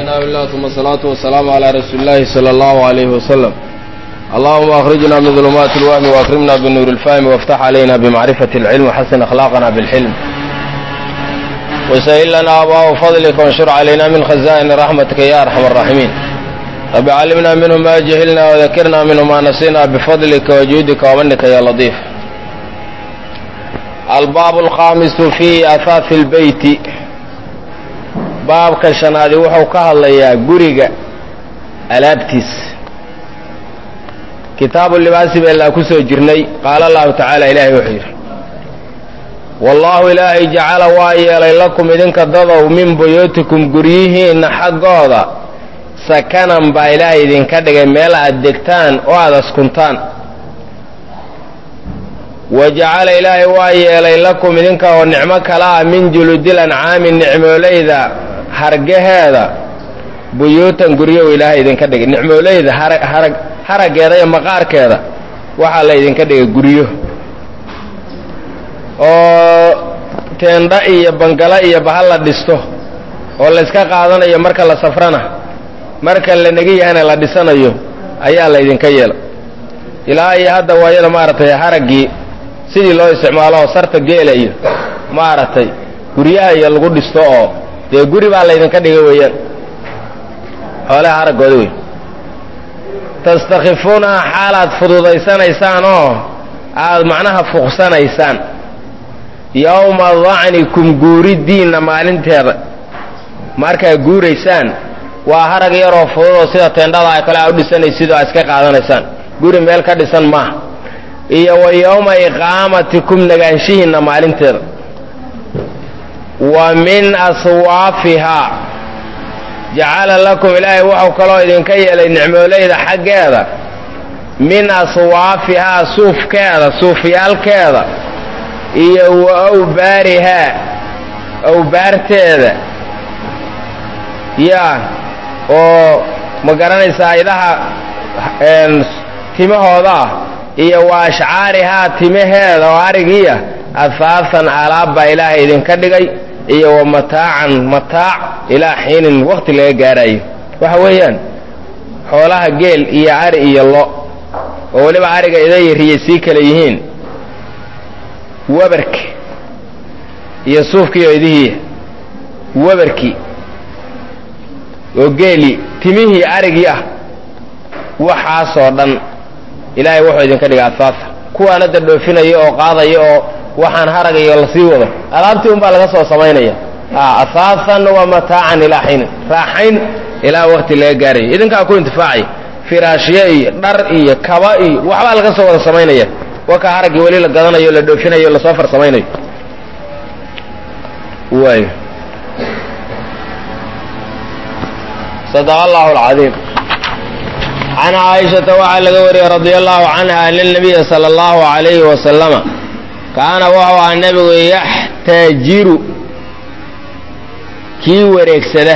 الحمد لله ثم الصلاة والسلام على رسول الله صلى الله عليه وسلم. اللهم أخرجنا من ظلمات الوهم وأكرمنا بالنور الفهم وافتح علينا بمعرفة العلم وحسن أخلاقنا بالحلم وسهل لنا أبواب فضلك وانشر علينا من خزائن رحمتك يا أرحم الراحمين. رب علمنا منه ما جهلنا وذكرنا منه ما نسينا بفضلك وجودك ومنك يا لطيف. الباب الخامس في أثاث البيت. baabka shanaadi wuxuu ka hadlayaa guriga alaabtiis. kitaabu libaasi baa ilaa ku soo jirnay. qaala allahu tacaala ilaahay wuxuu yidhi wallaahu ilaahay jacala waa yeelay lakum idinka dadow min buyuutikum guryihiinna xaggooda sakanan baa ilaahay idinka dhigay meel aad degtaan oo aad askuntaan. wajacala ilaahay waa yeelay lakum idinka oo nicmo kala ah min juludil ancaami nicmoolayda hargaheeda buyuutan guryow ilaahay idinka dhigay. nicmoolayda haraggeeda iyo maqaarkeeda waxaa la idinka dhigay guryo oo teendha iyo bangalo iyo bahal la dhisto oo layska qaadanayo marka la safrana marka la negi yahana la dhisanayo ayaa la idinka yeela. ilaa iyo hadda waayada maaragtay haraggii sidii loo isticmaalo oo sarta geela iyo maaragtay guryaha iyo lagu dhisto oo dee guri baa laydinka dhigay weeyaan xoolaha haraggooda wey. tastakhifuunaha xaalaad fududaysanaysaan oo aad macnaha fuqsanaysaan yowma dacnikum guuriddiinna maalinteeda markaa guuraysaan waa harag yaroo fududoo sida teendhada ay kale aa u dhisanaysid oo aad iska qaadanaysaan guri meel ka dhisan maaha. iyo wa yowma iqaamatikum nagaanshihiinna maalinteeda. wa min aswaafihaa jacala lakum ilaahay wuxuu kaloo idinka yeelay nicmoolayda xaggeeda min aswaafihaa suufkeeda suufyaalkeeda iyo wa awbaarihaa awbaarteeda yaa oo ma garanaysaa idaha timahooda ah iyo wa ashcaarihaa timaheeda oo arigiiya ahaasan alaab baa ilaahay idinka dhigay iyo wa mataacan mataac ilaa xiinin waqti laga gaarayo. waxa weeyaan xoolaha geel iyo ari iyo lo oo weliba ariga idaya riyay sii kale yihiin wabarki iyo suufkiiyo idihii wabarki oo geeli timihii arigii ah waxaasoo dhan ilaahay wuxuu idinka dhigay asaasa kuwaana da dhoofinaya oo qaadaya oo waxaan haragayo la sii wado alaabtii unbaa laga soo samaynaya. asaasan wa mataacan ilaa xiinin raaxayn ilaa waqti laga gaarayo. idinkaa ku intifaacaya firaashye iyo dhar iyo kaba iyo waxbaa laga soo wada samaynaya. wakaa haraggii weli la gadanayo la dhoofinayo lasoo farsamaynayo waay. sadaqa allahu alcadiim. can caaishata waxaa laga wariyey radia allahu canha ana nabiya sala allahu calayhi wasalama kaana wuxuu ahaa nebigu yaxtaajiru kii wareegsada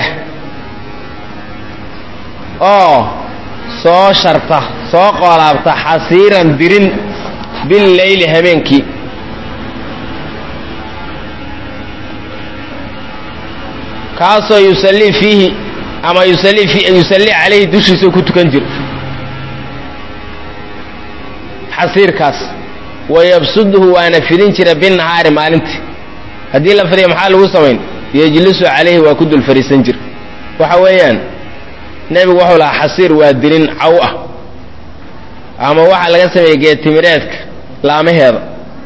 oo soo sharta soo qoolaabta xasiiran dirin billeyli habeenkii. kaasoo yusallii fiihi ama yusallii calayhi dushiisa ku tukan jira xasiirkaas. wayabsuduhu waana fidin jira binnahaari maalintii. haddii la fidiya maxaa lagu samayn yejlisu calayhi waa ku dul fariisan jira. waxa weeyaan nebigu wuxuu lahaa xasiir waa dirin caw ah ama waxaa laga sameeyey geedtimireedka laamaheeda.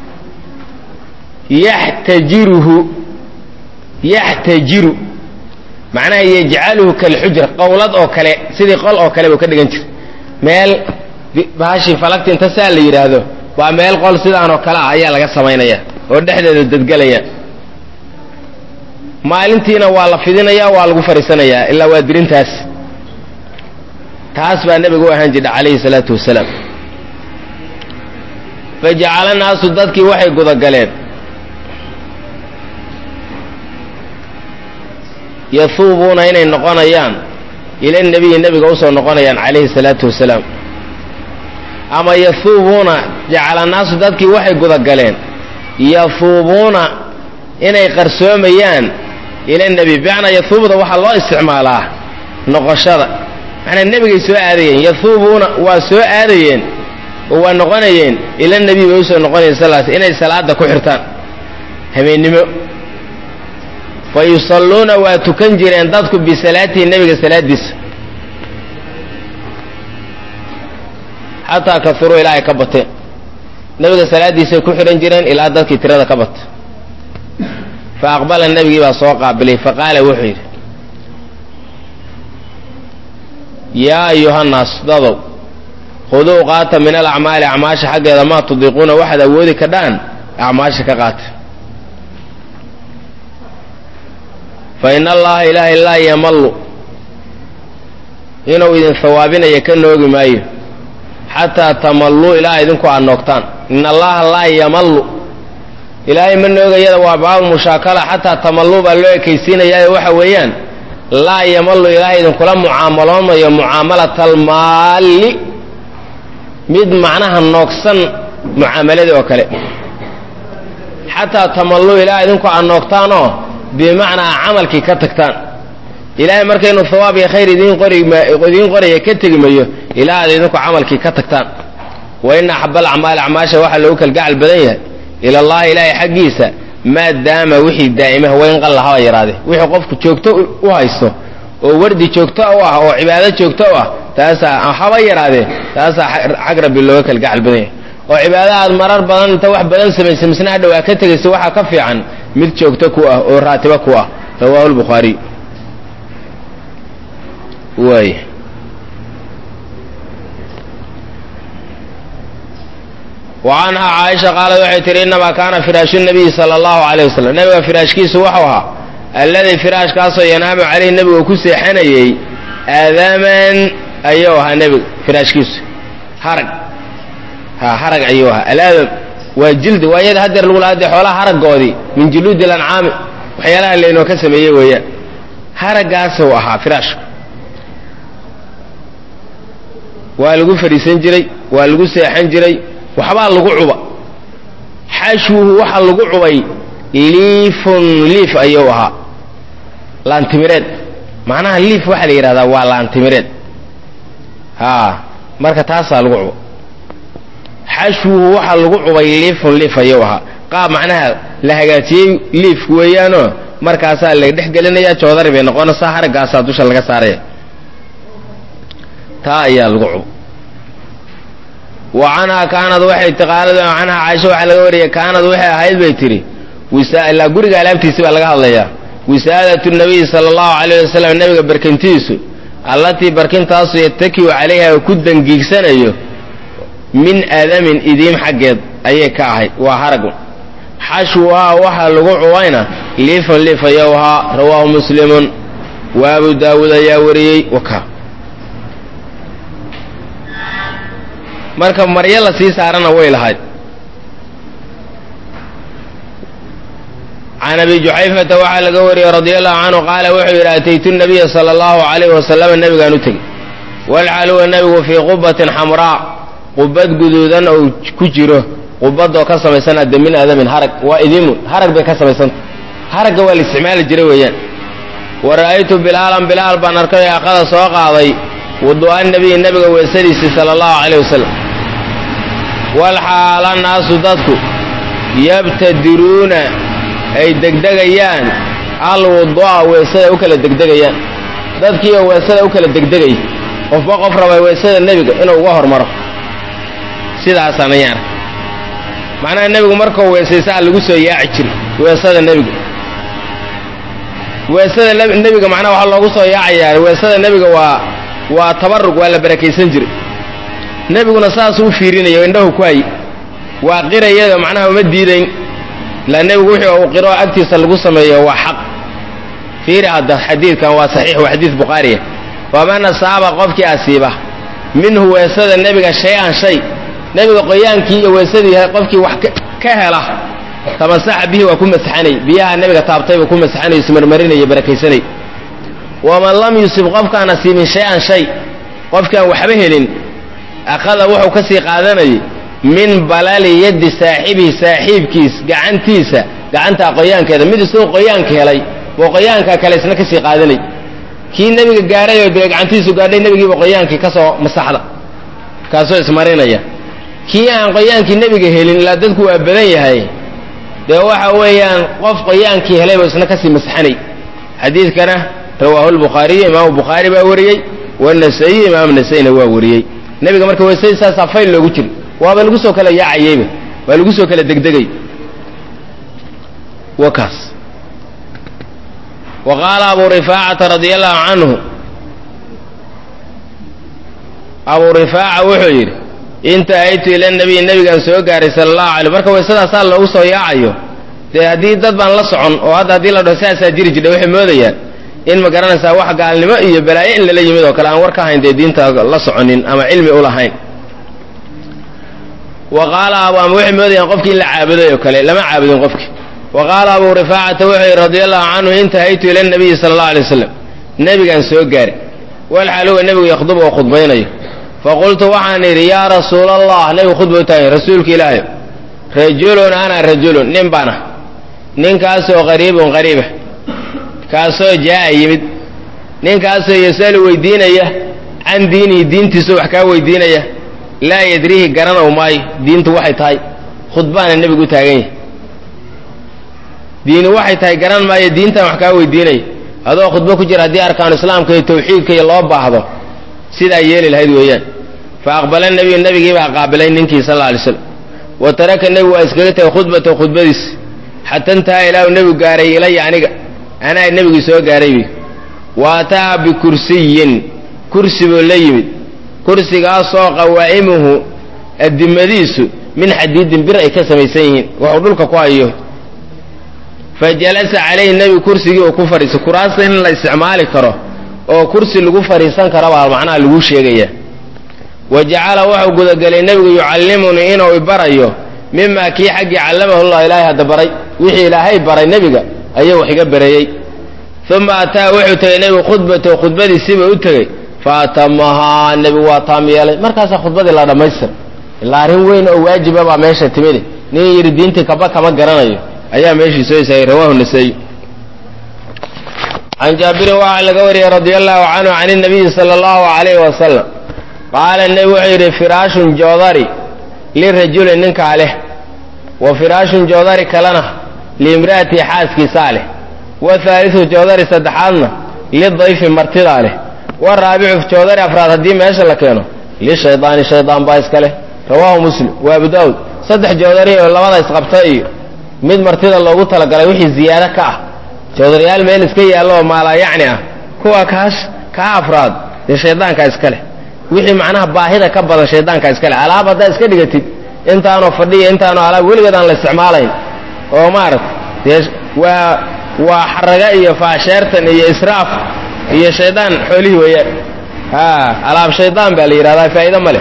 yaxtajiru macnaha yajcaluhu kalxujra qowlad oo kale sidii qol oo kale buu ka dhigan jira. meel bahashii falagta inta saa la yidhaahdo waa meel qol sidaanoo kale ah ayaa laga samaynaya oo dhexdeeda dadgelaya. maalintiina waa la fidinayaa waa lagu fariisanayaa ilaa waa dirintaas. taas baa nebigu u ahaan jidha calayhi salaatu wasalaam. fajacala naasu dadkii waxay gudagaleen yahuubuuna inay noqonayaan ila nebiyi nebiga usoo noqonayaan calayhi salaatu wasalaam. ama yahuubuuna jacala naasu dadkii waxay gudagaleen yahuubuuna inay qarsoomayaan ila nebi bimacnaa yahuubda waxaa loo isticmaalaa noqoshada macnaa nebigay soo aadayeen yahuubuuna waa soo aadayeen oo waa noqonayeen ila nebi bay usoo noqonayeen salaas inay salaada ku xirtaan habeennimo fa yusalluuna waa tukan jireen dadku bisalaatihi nebiga salaadiisa xataa kauruu ilaa ay ka bateen nebiga salaadiisay ku xidhan jireen ilaa dadkii tirada ka bata fa aqbala nebigii baa soo qaabilay faqaala wuxuu yidhi yaa ayuhannaas dadow khuduu qaata min alacmaali acmaasha xaggeeda maa tudiiquuna waxaad awoodi kadhaan acmaasha ka qaata fa ina allaha ilaahay laa yamallu inuu idin hawaabinaya ka noogi maayo xataa tamalluu ilaa idinku aad noogtaan ina allaha laa yamallu ilaahay ma noogayada waa baabu mushaakala xataa tamalluu baa loo ekaysiinayaayo waxa weeyaan laa yamallu ilaahay idinkula mucaamaloomayo mucaamalata almaalli mid macnaha noogsan mucaamaladii oo kale xataa tamalluu ilaa idinku aad noogtaanoo bimacnaa camalkii ka tagtaan ilaahay marka inuu hawaab iyo khayr idiin qoraya ka tegi mayo ilaa aad idinku camalkii ka tagtaan wa ina axaba alacmaali acmaasha waxaa loogu kalgacal badan yahay ila allahi ilaahay xaggiisa maa daama wixii daa'imaha wayn qalla haba yaraade wixii qofku joogto u haysto oo wardi joogto u ah oo cibaado joogto u ah taasaa haba yaraadee taasaa xag rabbi looga kalgacal badan yahay oo cibaado aad marar badan inta wax badan samaysa misna hadhow aa ka tegaysa waxaa ka fiican mid joogto ku ah oo raatibo ku ah rawaahu lbukhaariy waay wacanhaa caaisha qaalad waxay tihi innamaa kaana firaashu nabiyi sala allahu calayh wasalam nebiga firaashkiisu wuxuu ahaa alladii firaashkaasoo yanaamu caleyhi nebigu ku seexanayey aadaman ayuu ahaa nebiga firaashkiisu harag harag ayuu ahaa alaadam waa jildi waa iyada hadeer lagu lahaa dee xoolaha haraggoodii min juluudi lancaami waxyaalaha laynoo ka sameeyey weeyaan haraggaasuu ahaa firaashku waa lagu fadhiisan jiray waa lagu seexan jiray waxbaa lagu cuba xashwuhu waxaa lagu cubay liifun liif ayuu ahaa laantimireed macnaha liif waxaa la yidhahdaa waa laantimireed marka taasaa lagu cuba xashwuhu waxaa lagu cubay liifun liif ayuu ahaa qaab macnaha la hagaajiyey liifku weeyaanoo markaasaa la dhex gelinaya joodari bay noqonaysaa haraggaasaa dusha laga saaraya taa ayaa lagu cubo wa canhaa kaanad waxay tiqaalad canhaa caaisha waxaa laga wariyay kaanad waxay ahayd bay tidhi ilaa guriga alaabtiisi baa laga hadlayaa wisaadatu nabiyi sala allahu calayh wasalam nebiga barkintiisu allatii barkintaasu yatakiu calayha oo ku dangiigsanayo min aadamin idiim xaggeed ayay ka ahayd waa haragun xashwuhaa waxaa lagu cubayna liifan liif ayou ahaa rawaahu muslimun wa abu daawuud ayaa wariyey waka marka maryo la sii saarana way lahayd can abi juxayfata waxaa laga wariyey radia allahu canhu qaala wuxuu yidhi ataytu nabiya sala allahu calayhi wasalama nebigaan u tegey walxaluwa nebigu fii qubatin xamraa qubad guduudan oo ku jiro qubadoo ka samaysan adde min aadamin harag waa idimun harag bay ka samaysanta haragga waa la isticmaali jiray weeyaan wa ra'aytu bilaalan bilaal baan arkay aqada soo qaaday wudu'a nabiyi nebiga weesadiisii sala allahu calayh wasalam walxaala naasu dadku yabtadiruuna ay degdegayaan alwudu'a weesada u kala degdegayaan dadkiioo weesada u kala degdegay qofba qof rabay weesada nebiga inuu uga hormaro sidaasaan ayaan arkay macnaha nebigu markuu weesaysaa lagu soo yaaci jiray weesada nebiga weesada nebiga macnaha waxaa loogu soo yaacayaa weesada nebiga waa tabarug waa la barakaysan jiray nebiguna saasuu u fiirinayo indhahu ku hay waa qirayada macnaha uma diidayn ilaa nebigu wixii uu qiro agtiisa lagu sameeyo waa xaq fiiri hadda xadiidkan waa saxiix waa xadiid bukhaariya faman asaaba qofkii asiiba minhu weesada nebiga shay-an shay nebiga qoyaankii iyo weesadii qofkii wax ka hela tamasaxa bihi waa ku masaxanay biyaha nebiga taabtay buu ku masaxanay ismarmarinaya barakaysanay waman lam yusib qofkaan asiibin shay-an shay qofkaan waxba helin akhada wuxuu ka sii qaadanayay min balali yaddi saaxibihi saaxiibkiis gacantiisa gacantaa qoyaankeeda mid isagoo qoyaanka helay buu qoyaanka kale isna ka sii qaadanay kii nebiga gaaray oo dee gacantiisu gaadhay nebigiiba qoyaankii ka soo masaxda kaasoo ismarinaya kii aan qoyaankii nebiga helin ilaa dadku waa badan yahay dee waxa weeyaan qof qoyaankii helayba isna kasii masaxanay xadiidkana rawaahu lbukhaariyu imaamu bukhaari baa wariyey wanasaiyu imaamu nasayna waa wariyey nebiga marka weysayii saasaa fayl loogu jiro waaba lagu soo kala yaacayeyba waa lagu soo kala degdegay wakaas wa qaala abu rifaacata radia allahu canhu abu rifaaca wuxuu yidhi intahaytu ila nabiy nebigaan soo gaaray sala allahu alay marka waysadaasaa loogu soo yaacayo dee haddii dad baan la socon oo hadda haddii la dhaho saasaa jiri jidha waxay moodayaan in ma garanaysaa wax gaalnimo iyo balaayo in lala yimid oo kale aan war ka hayn dee diinta la soconin ama cilmi u lahayn wa qaala ama waxay moodayaan qofkii in la caabuday oo kale lama caabudin qofkii wa qaala abu rifaacata wuxuu yidhi radia allahu canhu intahaytu ila nabiyi sala allahu alay wasalam nebigaan soo gaaray walxal huwa nebigu yakhdubu oo khudbaynayo faqultu waxaan idhi yaa rasuula allah nebigu khudba u taagay rasuulka ilaahay rajulun ana rajulun nin baan ah ninkaasoo qariibun qariiba kaasoo jaa'a yimid ninkaasoo yasalu weydiinaya can diinihi diintiisu wax kaa weydiinaya laa yadriihi garanow maayo diintu waxay tahay khudbaana nebigu u taagan yahay diini waxay tahay garan maayo diintan wax kaa weydiinaya adoo khudbo ku jira haddii arkaanu islaamka iyo tawxiidka iyo loo baahdo sidaa yeeli lahayd weeyaan fa aqbala nabiyu nebigii baa qaabilay ninkii sal alla alay slam wa taraka nebigu waa iskaga tagay khudbatahu khudbadiis xata intahaa ilaahu nebigu gaaray ilaya aniga anaa nebigii soo gaaray bi wa ataa bikursiyin kursi buu la yimid kursigaasoo qawaa'imuhu addimadiisu min xadiidin bir ay ka samaysan yihiin waxuu dhulka ku hayo fa jalasa calayhi nebigu kursigii uu ku fadhiisay kuraasta in la isticmaali karo oo kursi lagu fadhiisan karo baa macnaha lagu sheegaya wa jacala wuxuu gudagelay nebigu yucallimunii inuu ibarayo mimaa kii xaggii callamahu llah ilaahay hadda baray wixii ilaahay baray nebiga ayuu wax iga bareeyey uma ataa wuxuu tegey nebigu khudbatahu khudbadiisiiba u tegey fa atamahaa nebigu waa taam yeelay markaasaa khudbadii la dhammaystira ilaa arrin weyn oo waajiba baa meesha timidi nin yidhi diintii kaba kama garanayo ayaa meeshii soo isaayay rawaahu nasaa'i can jaabirin waxaa laga wariyey radia allahu canhu can inabiyi sala allahu calayhi wasalam qaala nebi wuxuu yidhi firaashun joodari lirajulin ninkaa leh wa firaashun joodari kalena liimra'atii xaaskiisaa leh wa haalisu joodari saddexaadna lidayfi martidaa leh wa raabicu joodari afraad haddii meesha la keeno lishaydaani shaydaan baa iska leh rawaahu muslim wa abu daawud saddex joodari oo labada isqabta iyo mid martida loogu talagalay wixii ziyaado ka ah joodariyaal meel iska yaallo oo maalaa yacni ah kuwa kaa afraad dee shaydaankaa iska leh wixii macnaha baahida ka badan shaydaankaa iska leh alaab haddaad iska dhigatid intaanoo fadhiya intaanoo alaab weligeed aan la isticmaalayn oo maaragta dee waa xaraga iyo faasheertan iyo israaf iyo shaydaan xoolihii weeyaan alaab shaydaan baa la yidhahdaa faa'iido ma leh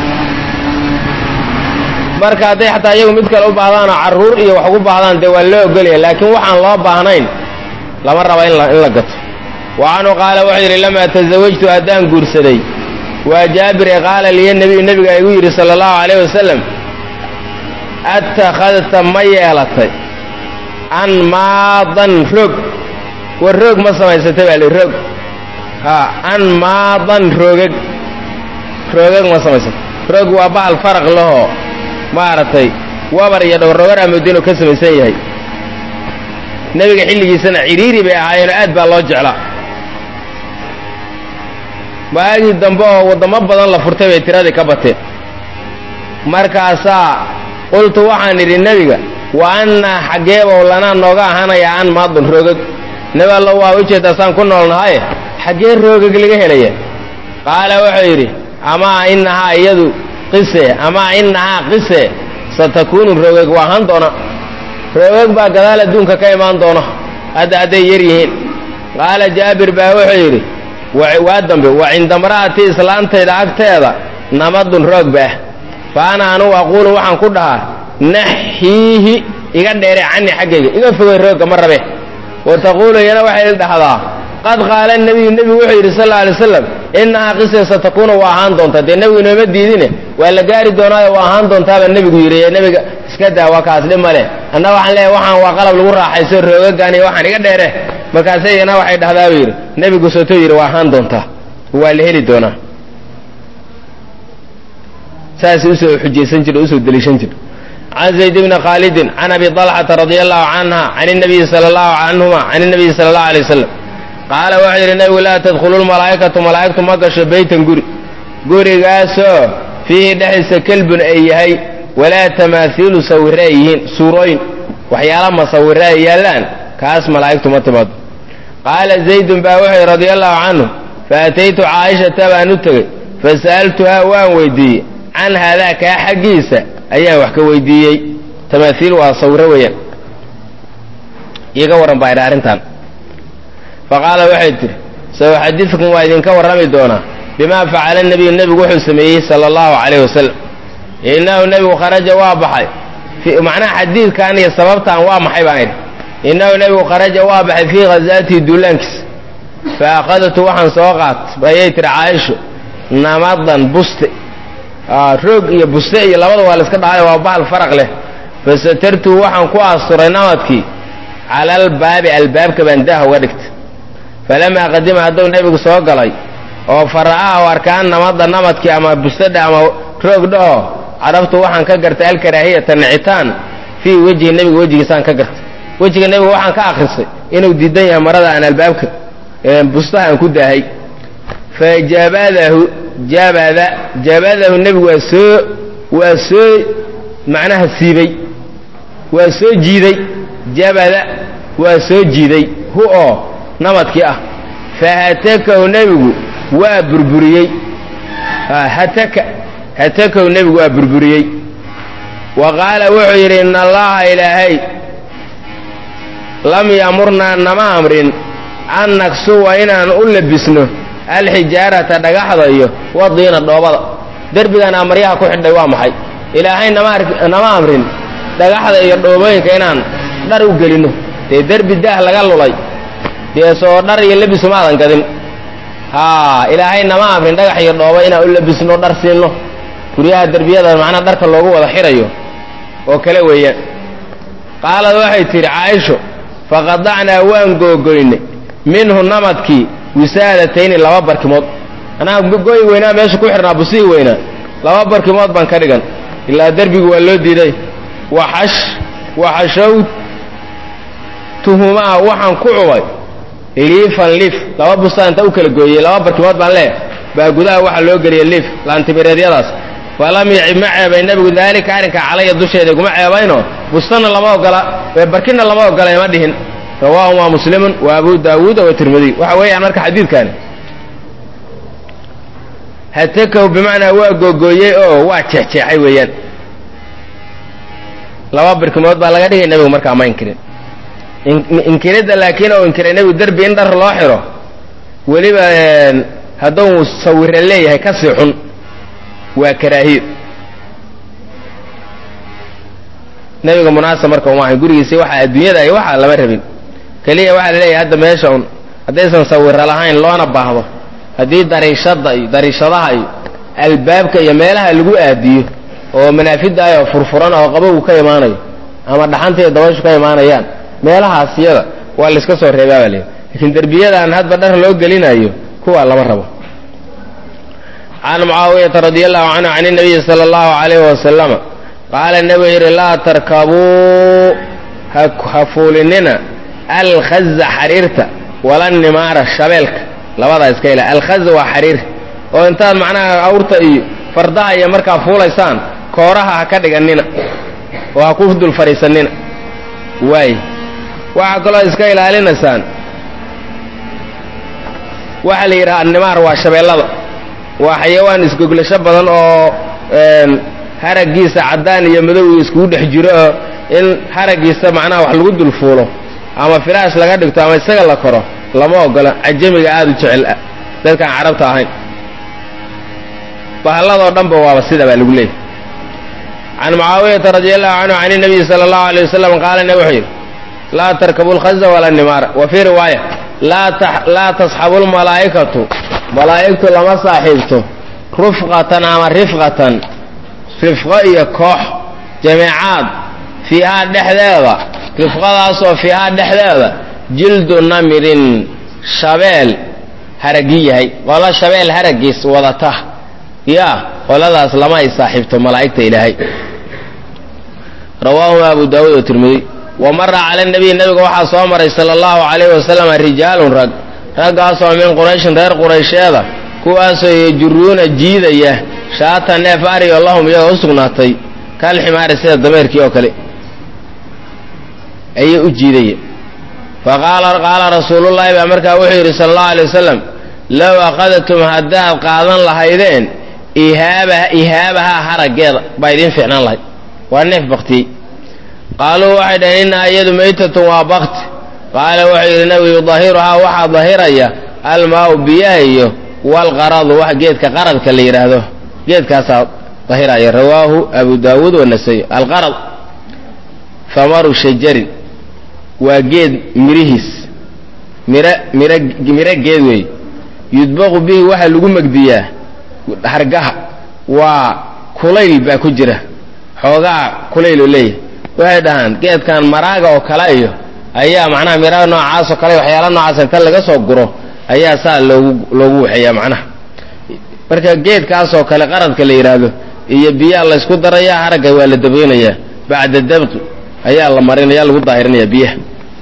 marka hadday xataa iyagu mid kale u baahdaanoo carruur iyo wax ugu baahdaan dee waa loo ogolaya laakiin waxaan loo baahnayn lama raba in la gato wa canhu qaala wuxuu yidhi lamaa tasawajtu haddaan guursaday waa jaabire qaala liya nebiyu nebiga igu yidhi sala allahu calayh wasalam attakhadta ma yeelatay anmaadan roog war roog ma samaysatay baa li roog anmaadan roogag ma samaysatay roog waa bahal faraq lahoo maaragtay wabar iyo dhogorrogar amoodin oo ka samaysan yahay nebiga xilligiisana cidhiiri bay ahaayeenoo aad baa loo jeclaa waagii dambe oo waddamo badan la furtay bay tiradii ka bateen markaasaa qultu waxaan idhi nebiga wa annaa xaggeebow lanaa nooga ahanayaa an maadun roogag nebi allo waa ujeeddaa saan ku noolnahaye xaggee roogag laga helaya qaala wuxuu yidhi amaa innahaa iyadu amaa inahaa qise satakuunu roogag waa ahaan doona roogag baa gadaal adduunka ka imaan doona hadday yar yihiin qaala jaabir baa wuxuu yidhi waa dambe wa cinda mra'atii islaantayda agteeda namadun roog baah fa ana anugu aquulu waxaan ku dhahaa naxiihi iga dheere canii xaggayga iga fogay roogga ma rabe wa taquulu iyana waxay dhahdaa qad qaala nebiyu nebigu wuxuu yidhi sal alla alay wasalam innahaa qise satakuunu waa ahaan doontaa dee nebigu inooma diidine waa la gaari doonaayo waa ahaan doontaabaa nebigu yidhi ee nebiga iska daa waa kaas dhib ma leh anna waxaan leeyahay waxaan waa qalab lagu raaxayso roogagan iyo waxaan iga dheere markaasay iyana waxay dhahdaa buu yidhi nebigu soto yidhi waa ahaan doontaa waa la heli doonaa saasay usoo xujaysan jira usoo deliishan jira can zayd bni khaalidin can abi طalxata radia allahu canha can الnabiyi sala allahu canhuma can الnabiyi sala allahu alay wasalam qaala wuxuu yidhi nebigu laa tadkhulu lmalaa'ikatu malaa'igtu ma gasho beytan gurigaasoo fiihi dhexdiisa kelbun ay yahay walaa tamaahiilu sawirre ay yihiin suurooyin waxyaala masawirre ay yaallaan kaas malaa'igtu ma timaado qaala zaydun baa wuxuu yidhi radia allahu canhu faataytu caaishata baan u tegey fasa'altuhaa waan weydiiyey can haadaa kaa xaggiisa ayaan wax ka weydiiyey tamaahiil waa sawirro weeyaan iiga warran baa idha arrintan faqaala waxay tidhi sauxadiثkum waa idinka warrami doonaa bimaa facala nabiyu nebigu wuxuu sameeyey sala allahu calayh wasalam innahu nebigu kharaja waa baxay macnaha xadiidkan iyo sababtan waa maxay baan idhi innahu nebigu kharaja waa baxay fii ghazaatihi duulaankiisa fa akhadatu waxaan soo qaat ayay tihi caaisho namadan buste roog iyo buste iyo labada waa la iska dhacayo waa bahal faraq leh fasatartuu waxaan ku asturay namadkii cala albaabi albaabka baan daaha uga dhigtay falamaa qadima hadduu nebigu soo galay oo fara'aha u arkaan namadkii ama bustadha ama roog dhaho carabtu waxaan ka gartay alkaraahiyata nicitaan fii wejhi nebiga wejigiisaan ka gartay wejiga nebiga waxaan ka akhrisay inuu diidan yahay marada aan albaabka bustaha aan ku daahay fajabadahu nebigu waa soo macnaha siibay waa soo jiiday jabada waa soo jiiday hu oo namadkii ah fahatakahu nebigu waa burburiyey hatakahu nebigu waa burburiyey wa qaala wuxuu yidhi in allaha ilaahay lam yamurnaa nama amrin an naksuwa inaan u labisno alxijaarata dhagaxda iyo wadiina dhoobada derbigan amaryaha ku xidhay waa maxay ilaahay nama amrin dhagaxda iyo dhoobooyinka inaan dhar u gelinno dee derbi daah laga lulay dee soo dhar iyo labis umaadan gadin ilaahay nama amrin dhagax iyo dhoobo inaan u labisno dhar siinno guryaha derbiyada macnaha dharka loogu wada xidhayo oo kale weeyaan qaalad waxay tidhi caaisho faqadacnaa waan googoynay minhu namadkii wisaadatayni laba barkimood anaa goy weynaa meesha ku xidhnaa busihii weynaa laba barkimood baan ka dhigan ilaa derbigu waa loo diiday waxashawtuhumaa waxaan ku cubay liifan liif laba bustaa inta u kala gooyey laba barkimood baan leeh baa gudaha waxaa loo geliyay liif laantimireedyadaas falam yacib ma ceebay nebigu daalika arrinka calaya dusheeda iguma ceebayno bustana lama ogola barkinna lama ogola ima dhihin rawaahuma muslimun wa abu daawuud wa tirmidiy waxa weeyaan marka xadiidkaani hatakahu bimacnaa waa googooyey oo waa jeexjeexay weeyaan laba barkimood baa laga dhigay nebigu markaa ma inkirin inkiridda laakiin oo inkiray nebigu derbi in dhar loo xidho weliba hadduu sawira leeyahay ka sii xun waa karaahiyo nebiga munaasab marka uma ahayn gurigiisi waxa adduunyada ay waxa lama rabin keliya waxaa la leeyahay hadda meesha un haddaysan sawiro lahayn loona baahdo haddii dariishadaha iyo albaabka iyo meelaha lagu aadiyo oo manaafidda ayoo furfuran oo qabowgu ka imaanayo ama dhaxanta iyo dabayshu ka imaanayaan meelahaas iyada waa layska soo reebaa baa leeyahy laakiin derbiyadaan hadba dhar loo gelinayo kuwaa lama rabo can mucaawiyata radia allahu canhu can inabiyi sala allahu calayhi wasalama qaala nebigu yidhi laa tarkabuu ha fuulinina alkhaza xariirta wala nimaara shabeelka labadaa iska ila alkhaza waa xariir oo intaad macnaha awrta iyo fardaha iyo markaa fuulaysaan kooraha ha ka dhigannina oo ha ku dul fadhiisannina waay waxaa kaloo iska ilaalinaysaan waxaa la yidhaha annimaar waa shabeellada waa xayawaan isgoglasho badan oo haraggiisa caddaan iyo madow iyo iskugu dhex jiro oo in haraggiisa macnaha wax lagu dul fuulo ama firaash laga dhigto ama isaga la koro lama ogola cajamiga aada u jecel dadkaan carabta ahayn bahalladoo dhanba waaba sida baa lagu leeyahy can mucaawiyata radia allahu canhu can inabiyi sala allahu alayh wasalam qaala nabi wuxuu yidhi laa tarkabu lkhaza wala nimaara wa fii riwaaya laa tasxabu lmalaa'ikatu malaa'igtu lama saaxiibto rufqatan ama rifqatan rifqo iyo koox jameecaad fiihaa dhexdeeda rifqadaasoo fiihaa dhexdeeda jildu namirin shabeel haragi yahay qolo shabeel haragiis wadata yaa qoladaas lama ay saaxiibto malaa'igta ilaahay rawaahu abu daawuud wa tirmidi wa marra cala nabiy nabiga waxaa soo maray sala allahu calayhi wasalam rijaalun raggaasoo min qurayshin reer quraysheeda kuwaasoo yajuruuna jiidaya shaata neef ariyo lahum iyagoo u sugnaatay kal ximaari sida dameerkii oo kale ayay u jiidaya qaala rasuulullaahi baa markaa wuxuu yidhi sala allahu alay wasalam low akhadatum haddaad qaadan lahaydeen ihaabahaa haraggeeda baa idiin fiicnaan lahayd waa neef baktiyey qaaluu waxay dhaheen innahaa iyadu maytatun waa bakti qaala wuxuu yidhi nabigu yudahiruhaa waxaa dahiraya almaau biyaha iyo walqaradu wax geedka qaradka la yidhaahdo geedkaasaa dahiraya rawaahu abu daawuud wanasay alqarad hamaru shajarin waa geed mirihiis miro geed weeye yudbaqu bihi waxaa lagu megdiyaa hargaha waa kulayl baa ku jira xoogaa kulaylu leeyahay waxay dhahaan geedkan maraaga oo kale iyo ayaa macnaha miraha noocaasoo kale waxyaala noocaas inta laga soo guro ayaa saa loogu waxeeyaa macnaha marka geedkaasoo kale qaradka la yidhaahdo iyo biyaha la ysku darayaa haragga waa la dabeynayaa bacda dabqi ayaa la marinaya lagu daahirinayaa biyaha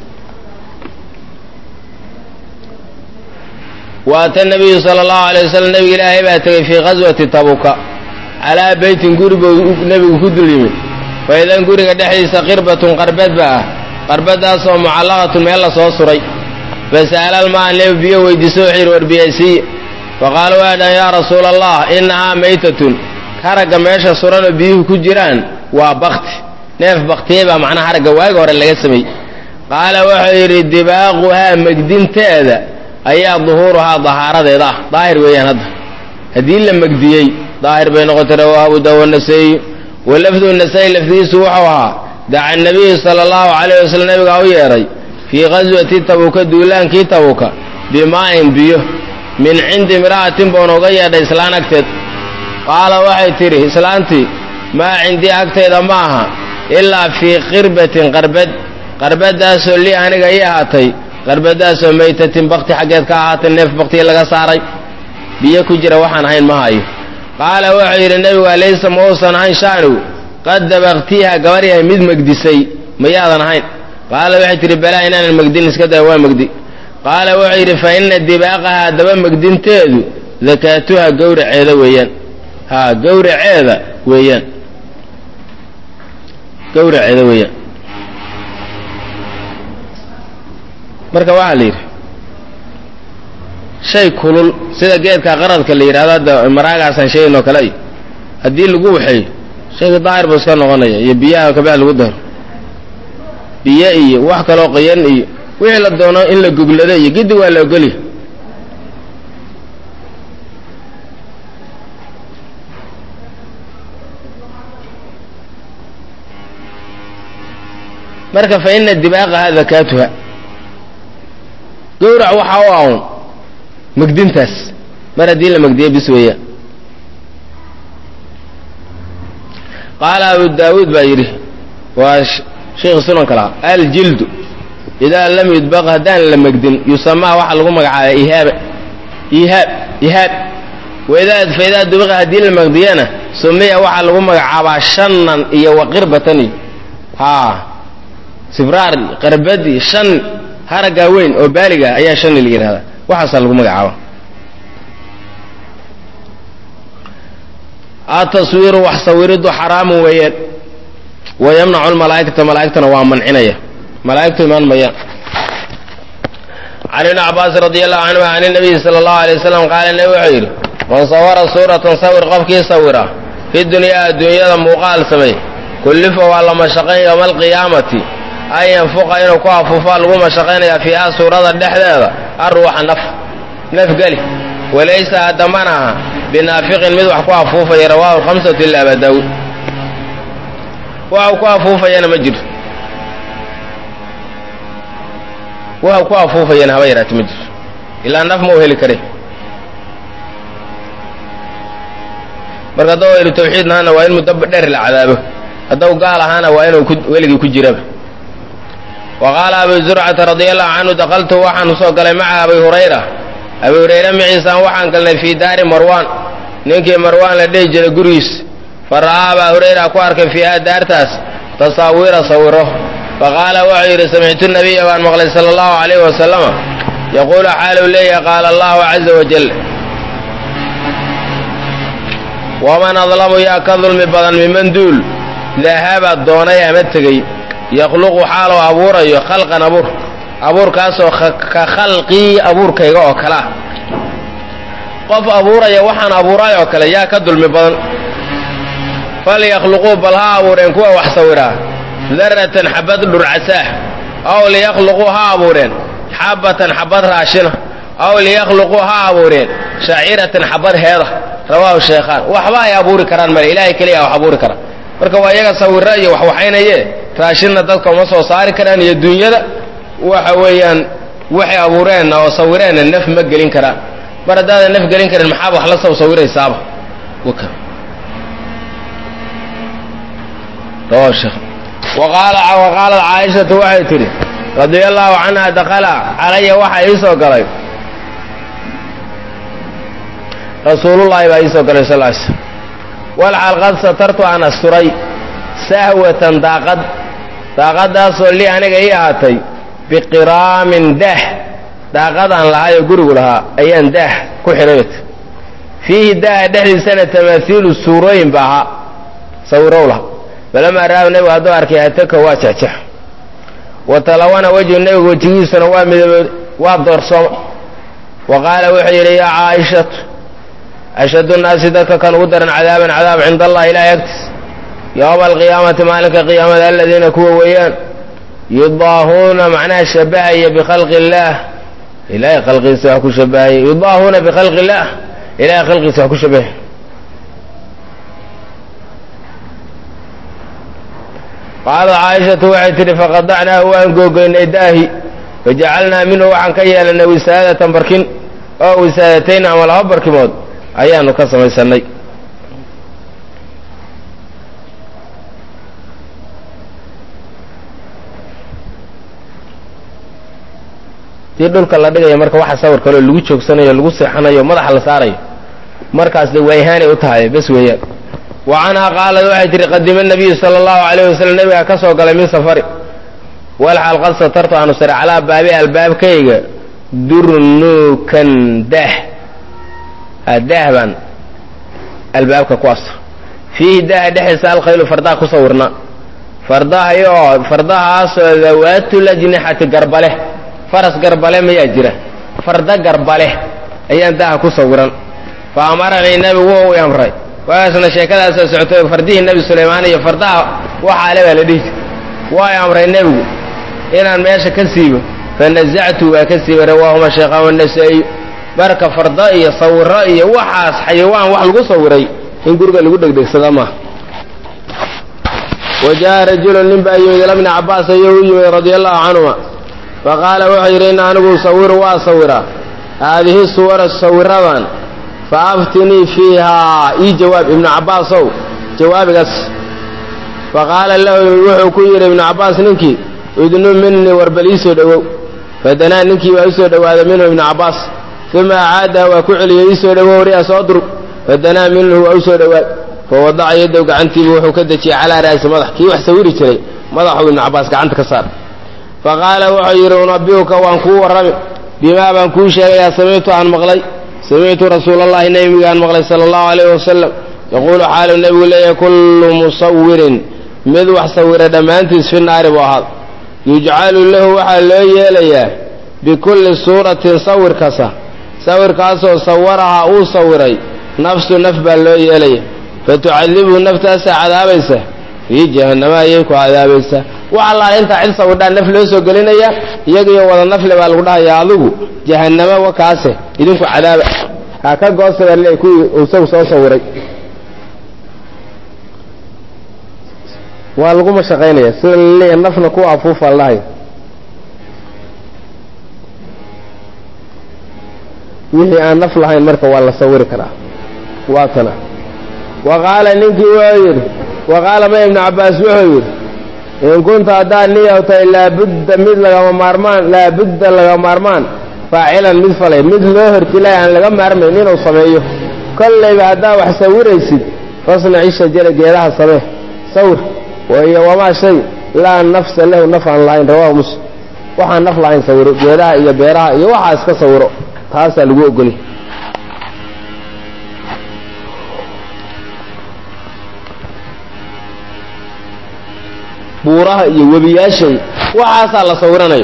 waata nabiyu sala allahu alay wasalam nabiga ilaahay baa tegey fii qaswati tabuka calaa beytin guri buu nebigu ku dul yimid fa idan guriga dhexdiisa qirbatun qarbad ba ah qarbadaasoo mucallaqatun meel la soo suray fasa'ala almaa nebi biyo weydiiso wuxuu yidhi war biyaysiiya faqaala waa dhahan yaa rasuula allah innahaa maytatun haragga meesha suranoo biyuhu ku jiraan waa bakti neef baktiye baa macnaha haragga waaga hore laga sameeyey qaala wuxuu yidhi dibaaquhaa megdinteeda ayaa duhuuruhaa dahaaradeeda ah daahir weeyaan hadda haddii la megdiyey daahir bay noqotay rawaahu abu daawuud nasayi wa lafdu nasayi lafdigiisu wuxuu ahaa daca nabiyu sala allahu calayh wasalam nabigaa u yeedhay fii qaswati tabuka duulaankii tabuka bimaa'in biyo min cindi imra'atin boon uga yeedhay islaan agteed qaala waxay tidhi islaantii maa cindii agtayda ma aha ilaa fii qirbatin qarbadaasoo lii aniga ii ahaatay qarbadaasoo maytatin bakti xaggeed ka ahaatay neef baktiya laga saaray biyo ku jira waxaan ahayn ma hayo qaala wuxuu yidhi nebigu alaysa ma uusan ahayn sha'nu qad dabaqtiiha gabar yahay mid megdisay mayaadan ahayn qaala waxay tidhi balaa inaanan megdin iska daya waa megdi qaala wuxuu yidhi fa inna dibaaqahaa daba megdinteedu dakaatuha gawraceeda weeyaan gawraceeda weeyaan marka waxaa la yidhi shay kulul sida geedka qaradka la yidhahdo hadda maraagaasaan sheegaynoo kale iyo haddii lagu waxeeyo shayga daahir buu iska noqonaya iyo biyaha kabax lagu daro biyo iyo wax kaloo qoyan iyo wixii la doono in la guglado iyo giddi waa la ogolya marka fa ina dibaaqaha dakaatuha gawrac waxaa u awn megdintaas mar haddii la megdiyo bis weeyaan qaala abu daawuud baa yidhi waa sheikhu sunanka lahaa aljildu idaa lam yudbaq haddaan la megdin yusamaa waxaa lagu magacaaba ihaab faidaa dubiqa haddii la megdiyana sumiya waxaa lagu magacaabaa shannan iyo waqirbatan iyo sibraar qarbadi shan haraggaa weyn oo baaliga ayaa shani la yidhahdaa waxaasaa lagu magacaaba ataswiiru wax sawiriddu xaraamun weeyaan wayamnacu lmalaa'ikata malaa'igtana waa mancinaya malaa'igtu imaan mayaan can ibni cabaasin radi allahu canhu can inabiyi sala allahu alay wasalam qaala nebi wuxuu yidhi man sawara suuratan sawir qofkii sawira fi dunyaa adduunyada muuqaal samey kullifa waa la mashaqayn yowma alqiyaamati an yanfuqa inuu ku afuufaa lagu mashaqaynayaa fiihaa suurada dhexdeeda arruuxa naf geli walaysa haddamana aha binaafiqin mid wax ku afuufaya rawaahu alkhamsatu ila abaa daawuud waxau ku afuufayana ma jiro waxau ku afuufayana haba yaraati ma jiro ilaa naf ma u heli kare marka haddau ehlu tawxiid nahana waa in muddo dheer la cadaabo haddau gaal ahaana waa inuu weligii ku jiraba وqاala abu زurcata radي الlahu canhu dakaltu waxaan soo galay maca abi hurayra abi hurayra maciisaan waxaan galnay fii daari marwan ninkii marwan la dhihi jiray gurigiis fara'aa abaa hurayra ku arkay fiiha daartaas tasaawiira sawiro faqaala wuxuu yidhi samictu nabiya baan maqlay sala allahu calayhi wasalama yaquulu xaaluu leeyahay qaala allahu caza wajal waman adlamu yaa ka dulmi badan miman duul dahaba doonay ama tegey yakhluqu xaaloo abuurayo khalqan abuur abuurkaasoo ka khalqii abuurkayga oo kale ah qof abuuraya waxaan abuuraay oo kale yaa ka dulmi badan falyakhluquu bal ha abuureen kuwa wax sawiraa daratan xabad dhurcasaah aw liyakhluquu ha abuureen xabatan xabad raashina aw liyakhluquu ha abuureen shaciiratan xabad heeda rawaahu sheekhaan waxba ay abuuri karaan male ilaahay keliya wax abuuri kara marka waa iyaga sawira iyo wax waxaynaye raashinna dadka uma soo saari karaan iyo dunyada waxa weeyaan waxay abuureenna oo sawireenna naf ma gelin karaan mar haddaadan naf gelin karin maxaaba wax la soo sawiraysaaba waqaalat caaishatu waxay tidhi radia allaahu canha dakala calaya waxaa ii soo galay rasuulullaahi baa ii soo galay sal l slam walxal qad satartu aan asturay sahwatan daaqad daaqadaasoo lii aniga ii ahaatay biqiraamin daah daaqadaan lahaayoo gurigu lahaa ayaan daah ku xidhayt fiihi daaha dhexdiisana tamaasiilu suurooyin ba ahaa sawirow laha falamaa ra'aa nebigu hadduu arkay hataka waa jexjex wa talawana wejhu nebigu wejigiisuna waa midoobood waa doorsooma wa qaala wuxuu yidhi yaa caaishatu ashaddu nnaasi dadka kan ugu daran cadaaban cadaab cinda allahi ilaahay agtiis yowma alqiyaamati maalinka qiyaamada aladiina kuwa weeyaan yudaahuuna macnaha shabahaya bikhalqi illaah ilaahay khalqiisa wax ku shabahaya yudaahuuna bikhalqi illaah ilahay khalqiisa wax ku shabahaya qaalat caaishatu waxay tidhi faqadacnaahu waan googoynay daahi fajacalnaa minhu waxaan ka yeelanay wisaadatan barkin oo wisaadatayn ama laba barkimood ayaanu ka samaysannay dii dhulka la dhigaya marka waxa sawir kaleo lagu joogsanayo lagu seexanayo madaxa la saarayo markaas de wayhaanay u tahay bas weeyaan wa canhaa qaalad waxay tihi qadima nabiyu sala allahu calayh wasalam nebigaa ka soo galay min safari walxal qad satartu aanu sare calaa baabi albaabkayga durnuukan daah daah baan albaabka ku asr fiihi daaha dhexdiisa alkhaylu fardaha ku sawirna fardahaasoo dawaatu lajnixati garbaleh faras garbale mayaa jira farda garbaleh ayaan daaha ku sawiran fa amaranii nebigu wuu i amray waagaasna sheekadaasa socotay fardihii nebi sulaymaan iyo fardaha waxaale baa la dhihi jir waa i amray nebigu inaan meesha ka siibo fanazactu waa ka siibay rawaahuma sheekhaan wanasaa'iyu marka farda iyo sawiro iyo waxaas xayawaan wax lagu sawiray in guriga lagu dhegdhegsada maaha wa jaa rajulun nin baa yimid ila bni cabbaas ayuu u yimid radia allahu canhuma faqaala wuxuu yidhi in anigu sawiru waa sawiraa haadihi suwara sawiradan fa aftinii fiihaa ii jawaab ibnu cabbaasow jawaabigaas faqaala lahu wuxuu ku yidhi ibnu cabbaas ninkii idnu minii warbal ii soo dhowow fadanaa ninkii waa u soo dhowaaday minhu ibnu cabbaas uma acaadaha waa ku celiyey ii soo dhowow ri'a soo durug fadanaa minhu waa u soo dhowaad fawadaca yadow gacantiibu wuxuu ka dejiyey calaa ra'si madax kii wax sawiri jiray madaxuu ibnu cabbaas gacanta ka saar faqaala wuxuu yidhi unabi'uka waan kuu warrami bimaa baan kuu sheegayaa samictu aan maqlay samictu rasuulallahi nebigaan maqlay sala allahu calayhi wasalam yaquulu xaalu nebigu leeyahay kullu musawirin mid wax sawira dhammaantiis fi naari buu ahaad yujcalu lahu waxaa loo yeelayaa bikulli suuratin sawir kasta sawirkaasoo sawarahaa uu sawiray nafsu naf baa loo yeelaya fatucadibuhu naftaasaa cadaabaysa fii jahannama ayay ku cadaabaysaa wax allaala intaa cid sawidhaa naf loo soo gelinaya iyagiyo wada nafle baa lagu dhahayaa adigu jahannama wakaase idinku cadaaba ha ka goosaba le kuwii isagu soo sawiray waa laguma shaqaynaya sida laleeyahay nafna kuwa afuufaa la dhahay wixii aan naf lahayn marka waa la sawiri karaa waa tana wa qaala ninkii wuxuu yidhi wa qaala ma ibnu cabbaas wuxuu yidhi in kunta haddaad niyowtahay laabudda mid lagama maarmaan laabudda laga maarmaan faacilan mid falay mid loo hortilay aan laga maarmayn inuu sameeyo kollayba haddaad wax sawiraysid fasnaci shajara geedaha samee sawir iyo wamaa shay laa nafsa lahu naf aan lahayn rawaahu muslim waxaan naf lahayn sawiro geedaha iyo beeraha iyo waxaa iska sawiro taasaa lagu ogolay buuraha iyo webiyaashay waxaasaa la sawiranayo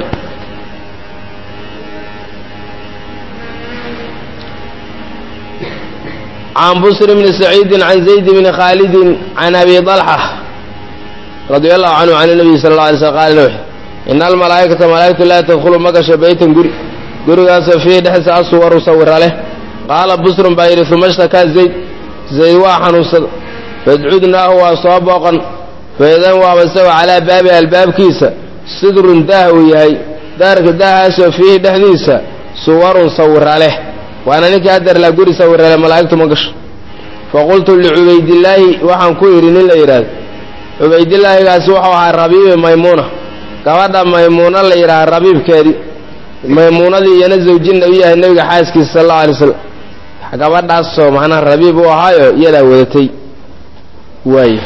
can busr bni saciidin can zayd bni khaalidin can abi dalxa radia allahu canhu can nabiyi sala alla alay slam qaala wuxu ina almalaa'ikata malaa'igtu laa tadkhulu ma gasho beytan gurigaasoo fiihi dhexdiisa asuwaru sawira leh qaala busrun baa yidhi uma shtakaa zayd waa xanuunsada fadcudnaahu waa soo booqan faidan waaba isagoo calaa baabi albaabkiisa sidrun daah uu yahay daarka daahaasoo fiihi dhexdiisa suwarun sawira leh waana ninkii hadeerlaa guri sawira leh malaa'igtu ma gasho faqultu licubaydillaahi waxaan ku idhi nin la yidhaahdo cubaydillaahigaasi wuxuu ahaa rabiibi maymuuna gabadha maymuuna la yidhaaha rabiibkeedii maymuunadii iyana zawjinna u yahay nebiga xaaskiisa sala allau alay slam gabadhaasoo macnaha rabiib u ahaayo iyadaa wadatay waaye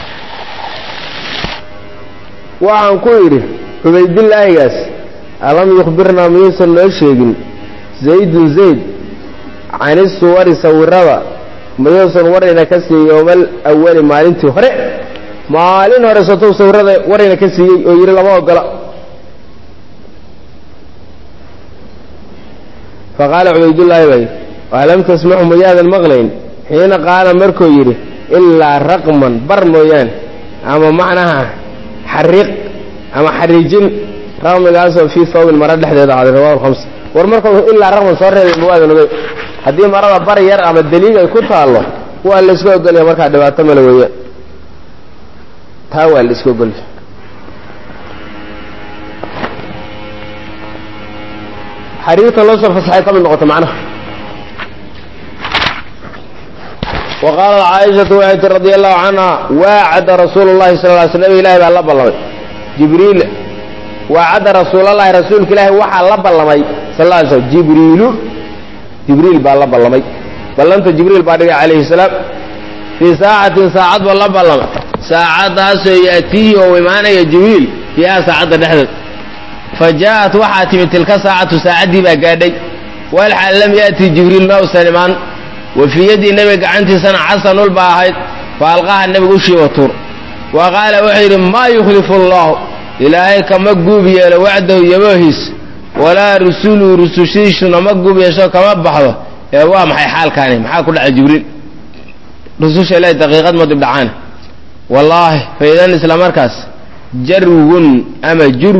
waxaan ku idhi cubaydillaahigaas alam yukhbirnaa miyuusan noo sheegin zaydun zayd cani suwari sawirada mayuusan warayna ka siiyey yowmal awali maalintii hore maalin hore sotou sawirada warayna ka siiyey oo yidhi lama ogola faqaala cubaydullaahi baa yidhi alam tasmacu mayaadan maqlayn xiina qaala markuu yidhi ilaa raqman bar mooyaane ama macnaha xariiq ama xariijin raqmigaasoo fii sawbin mara dhexdeeda ahaaday rawahu lhamsa war markuu ilaa raqman soo reebay mawaadan ogey haddii marada bar yar ama daliig ay ku taallo waa la iska ogolya markaa dhibaato male weeyaan taa waa la iska ogolya xariirta loo soo fasaxay ka mid noqota macnaha wa qaalat caaishatu waxay tii radia allahu canha waacada rasuulu llahi sal ly sl nabi ilahi baa la ballamay jibriil waacada rasuulalahi rasuulka ilaahi waxaa la ballamay sal lla alay slam jibriil baa la ballamay ballanta jibriil baa dhigay calayhi salaam fii saacatin saacad ba la ballama saacaddaasoo yaatiihi ou imaanaya jibriil fiiha saacadda dhexdeed fa jaa'at waxaa timid tilka saacatu saacaddii baa gaadhay walxaal lam ya'ti jibriil ma usan imaan wa fii yaddii nebiga gacantiisana casanul baa ahayd fa alqaaha nebigu ushiiba tuur wa qaala wuxuu yidhi maa yukhlifu allahu ilaahay kama guub yeelo wacdahu yaboohiis walaa rusuluhu rusushiisuna ma guub yeesho kama baxdo ee waa maxay xaalkaani maxaa ku dhacay jibriil rususha ilaahay daqiiqad ma dib dhacaane wallaahi faidan isla markaas jarwun ama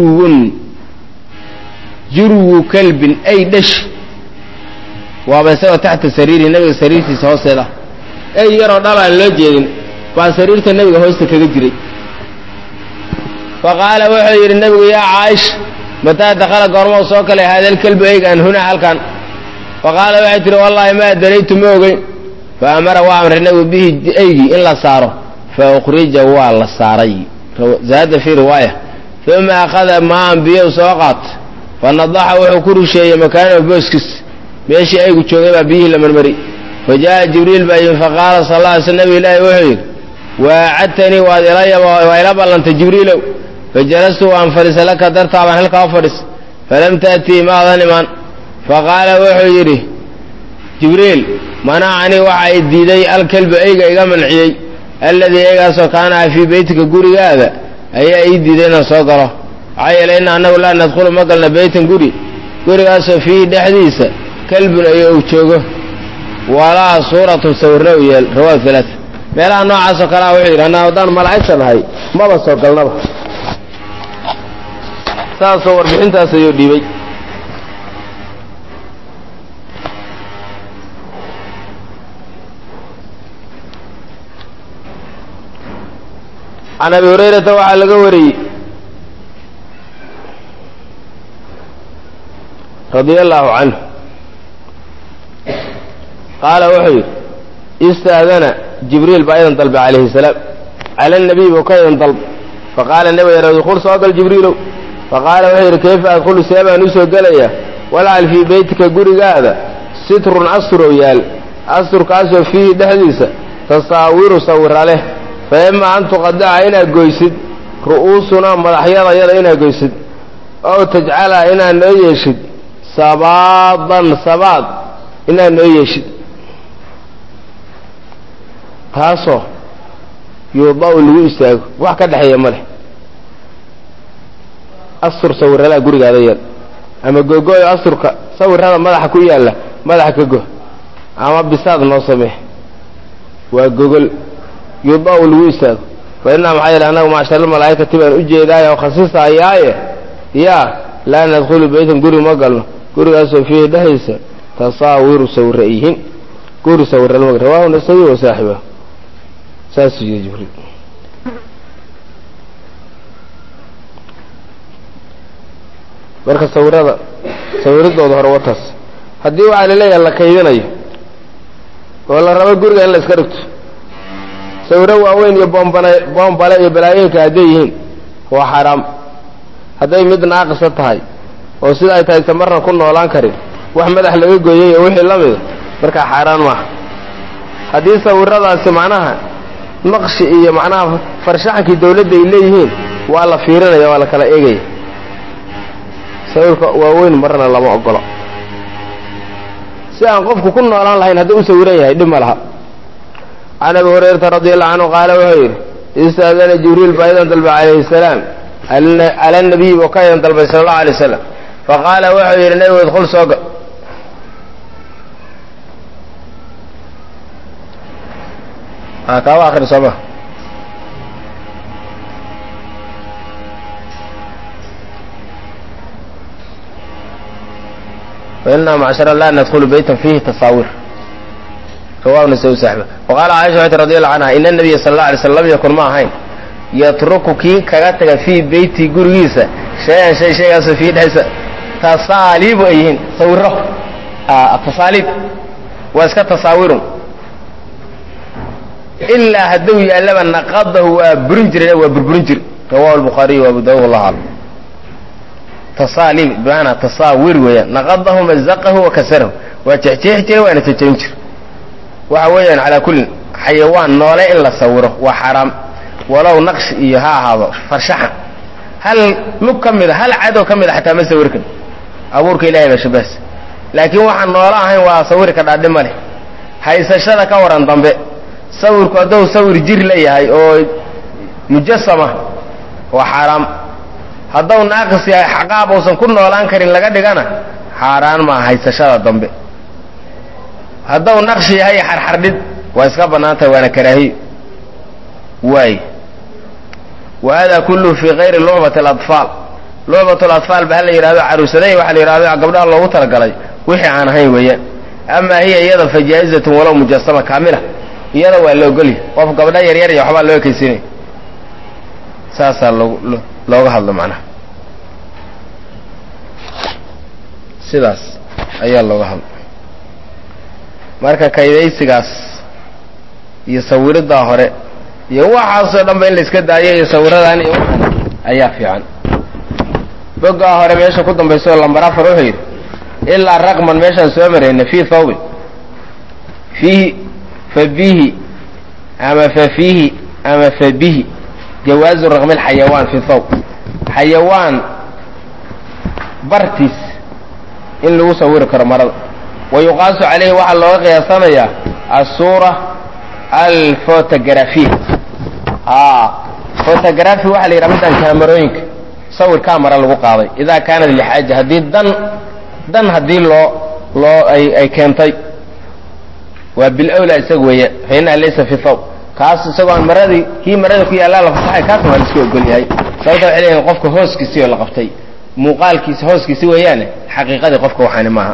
jurwu kalbin ay dhashi waaba isagoo taxta sariiri nebiga sariirtiisa hoosteeda ey yaroo dhal aan loo jeedin baa sariirta nebiga hoosta kaga jiray faqaala wuxuu yidhi nebigu yaa caaisha mataa dakala goorma u soo kalay haadalkelbu eygaan huna halkan faqaala waxay tihi wallaahi maa daraytu ma ogeyn fa amara waa amray nebigu bihi eygii in la saaro fa ukhrija waa la saaray zaada fii riwaaya uma akhada maan biyow soo qaata fa nadaxa wuxuu ku rusheeyey makaanahu booskiis meeshii aygu joogay baa biyihii la marmari fa jaa'a jibriil baa yimi faqaala sal alla alay sl nabi ilaahi wuxuu yidhi waacadtanii waad waa ila ballantay jibriilow fajalastu waan fadhiisa laka dartaa baan halkaa u fadhiis falam ta'tii maadan imaan faqaala wuxuu yidhi jibriil manacanii waxa i diiday alkelbu eyga iga manciyey alladii eygaasoo kaanaha fii beytika gurigaada ayaa ii diiday inaan soo galo maxaa yeelay ina annagu laa nadkhulu ma galna beytan gurigaasoo fiihi dhexdiisa kelbun ayo uu joogo walaa suuratun sawirna u yeel rawahu alaaa meelaha noocaasoo kalea wuxuu yidhi anaa haddaan malaa'igta nahay maba soo galnaba saasoo warbixintaas ayuu dhiibay can abi hurayrata waxaa laga wariyey radia allaahu canhu qaala wuxuu yidhi istaadana jibriil baa idan dalbay calayhi salaam cala nabiy buu ka idan dalbay faqaala nabiga yidhi udkhul soo gal jibriilow faqaala wuxuu yidhi kayfa adkhulu see baan u soo gelaya walcal fii beytika gurigaada sitrun astrow yaal asturkaasoo fiihi dhexdiisa tasaawiru sawira leh fa ima an tuqadaca inaad goysid ru'uusunaa madaxyadayada inaad goysid ow tajcalaa inaad noo yeeshid sabaadan sabaad inaad noo yeeshid taasoo yuuda-u lagu istaago wax ka dhexeeya ma leh astur sawiralaa gurigaada yaal ama gogoyo asturka sawirada madaxa ku yaalla madaxa ka go ama bisaad noo samee waa gogol yuuda-u lagu istaago fa innaa maxaa yeele annagu macsharal malaa'ikati baan u jeedaaye oo khasisayaaye yaa laa nadkhulu beytan guri ma galno gurigaasoo fiihi dhexdiisa tasaawiru sawira yihiin guri sawira lama rawaahu nasawi wa saaxiba saasuu yidhi jibriil marka sawiradooda hore wataas haddii waxaa laleeyahay la kaydinayo oo la rabo guriga in la iska dhigto sawiro waaweyn iyo boombale iyo balaayinka hadday yihiin waa xaaraam hadday mid naaqisa tahay oo sida ay tahay samarna ku noolaan karin wax madax laga gooyey iyo wixii la mida markaa xaaraan maaha haddii sawiradaasi macnaha naqshi iyo macnaha farshaxankii dawladda ay leeyihiin waa la fiirinaya waa la kala eegaya sawirka waaweyn marna lama ogolo si aan qofku ku noolaan lahayn hadduu u sawiran yahay dhib ma laha can abi hurayrata radi allahu canhu qaala wuxuu yidhi istaadana jibriil baa idan dalbay calayhi salaam cala nabiyi buu ka idan dalbay sala allahu alay wasalam faqaala wuxuu yidhi nabigu idkhul soo gal kaaba akri sooma fainaa macshara laa nadkhulu beytan fiihi tasaawir rawahu nasawi saaxiba waqaala caaisha waxay radi allahu canha ina nabiya sala alla alay slam lam yakun ma ahayn yatruku kii kaga taga fii beyti gurigiisa shay-an shaygaasoo fiihi dhexdiisa tasaaliibu ay yihiin sawiro tasaaliib waa iska tasaawirun ilaa hadduu yaallaba naqadahu waa burin jiray waa burburin jir rawahu albukhaariy wa abu daawud wallahu aclam tasaaliib bimaanaa tasaawir weeyaan naqadahu mazaqahu wa kasarahu waa jeexjeexi jiray waana jajabin jir waxa weeyaan calaa kullin xayawaan noole in la sawiro waa xaaraam walow naqsh iyo ha ahaado farshaxan hal lug ka mida hal cadow ka mida xataa ma sawirkan abuurka ilahay baa shabaas laakiin waxaan noolo ahayn waa sawiri ka dhaadhi ma leh haysashada ka waran dambe sawirku hadduu sawir jir leeyahay oo mujasama waa xaaraam hadduu naaqis yahay xaqaab uusan ku noolaan karin laga dhigana xaaraan maa haysashada dambe hadduu naqshi yahay xarxardhid waa iska bannaantahay waana karaahiyo waay wa hada kulluhu fii kayri lucbati aladfaal lucbat aladfaal ba ha la yidhahdo caruusaday waxaa la yidhahdo gabdhaha loogu talagalay wixii aan ahayn weeyaan amaa hiya iyada fa jaa'izatun walow mujasama kaamila iyada waa la ogolya qof gabdha yaryar iyo waxbaa loo ekaysinaya saasaa looga hadlo macnaha sidaas ayaa looga hadlo marka kaydaysigaas iyo sawiriddaa hore iyo waxaasoo dhan ba in la iska daayo iyo sawiradan iyo waxan ayaa fiican boggaa hore meesha ku dambaysa oo lambar 4 wuxuu yidhi ilaa raqman meeshaan soo marayna fii thawbin fiihi fabihi ama fafiihi ama fabihi jawaazu raqmi alxayawaan fi thawb xayawaan bartiis in lagu sawiri karo marada wayuqaasu calayhi waxaa looga qiyaasanayaa asuura alfotografiya fotografi waxaa la yidhaha midaan kaamarooyinka sawir kaamara lagu qaaday idaa kaanat lixaaja haddii dan haddii ay keentay waa bilawla isaga weeyaan fa innaha laysa fi thawb kaas isagoo aan kii marada ku yaallaa la fasaxay kaasna waa la iska ogol yahay sababta waxay leeyihin qofka hooskiisii oo la qabtay muuqaalkiisi hooskiisi weeyaane xaqiiqadii qofka waxaani maaha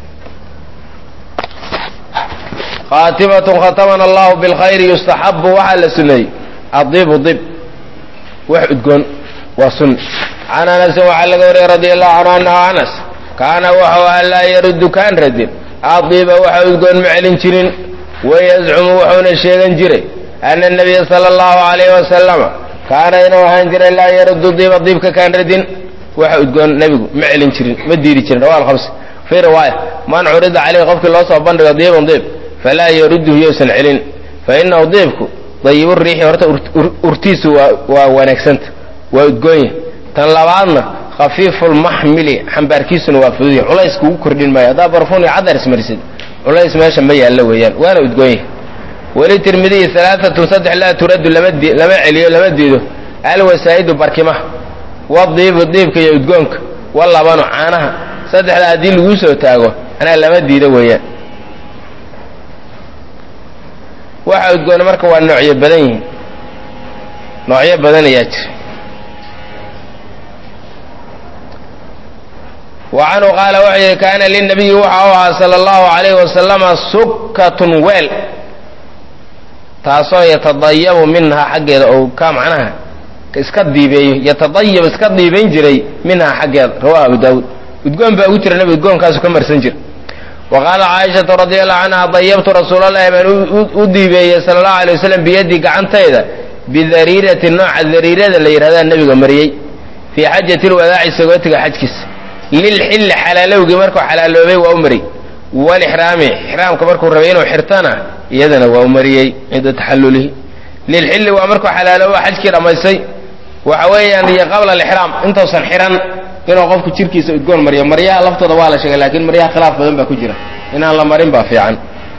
khaatimatun khatamana allahu bilkhayri yustaxabu waxaa la suneeyey adibu dib wax udgoon waa sunna can anasin waxaa laga wariyey radi allahu canhu annahu anas kaana wuxuu ahaa laa yaruddu kaan radin adiba waxa udgoon ma celin jirin wayazcumu wuxuuna sheegan jiray ana nabiya sala allahu alayhi wasalama kaana inuu ahaan jiray laa yaruddu diiba diibka kaan radin waxa udgoon nebigu ma celin jirin ma diiri jirin rawaa alkhamsa fii riwaaya man curida caleyhi qofkii loo soo bandhigo diiban diib falaa yarudduhu yousan celin fa inahu diibku dayibu riixi horta urtiisu waa wanaagsanta waa udgoonya tan labaadna khafiifulmaxmili xambaarkiisuna waa fududya culays kugu kordhin maayo haddaa barfuun iyo cadar ismarisid culays meesha ma yaallo weeyaan waana udgoonya weli tirmidiyi alaaatun saddex laa turaddu lama celiyo lama diido alwasaa'idu barkimaha wadiibu diibka iyo udgoonka walabanu caanaha saddexda haddii laguu soo taago anaa lama diido weeyaan waxa udgoona marka waa noocyo badan yihiin noocyo badan ayaa jira wa canhu qaala wuxuu yidhi kaana linabiyi waxa u ahaa sala allahu calayhi wasalama sukkatun weel taasoo yatadayabu minhaa xaggeeda ou ka macnaha iska diibeeyo yatadayab iska diibayn jiray minhaa xaggeeda rawahu abu daawuud udgoon baa ugu jira nabi udgoonkaasu ka marsan jira wa qaala caaishatu radi allahu canha dayabtu rasuulalahi baan u diibeeyey sala allahu alay wasalam biyadii gacantayda bidariirati nooca dariirada la yidhahdaa nebiga mariyey fii xajati lwadaaci sagootiga xajkiisa lilxilli xalaalowgii markuu xalaaloobay waa u mariyey walixraami ixraamka markuu rabay inuu xirtana iyadana waa u mariyey cinda taxallulihi lilxilli waa markuu xalaaloobo xajkii dhammaystay waxa weeyaan iyo qabla alixraam intuusan xiran inuu qofku jirkiisa udgoon mariyo maryaha laftooda waa la sheegay laakiin maryaha khilaaf badan baa ku jira inaan la marin baa fiican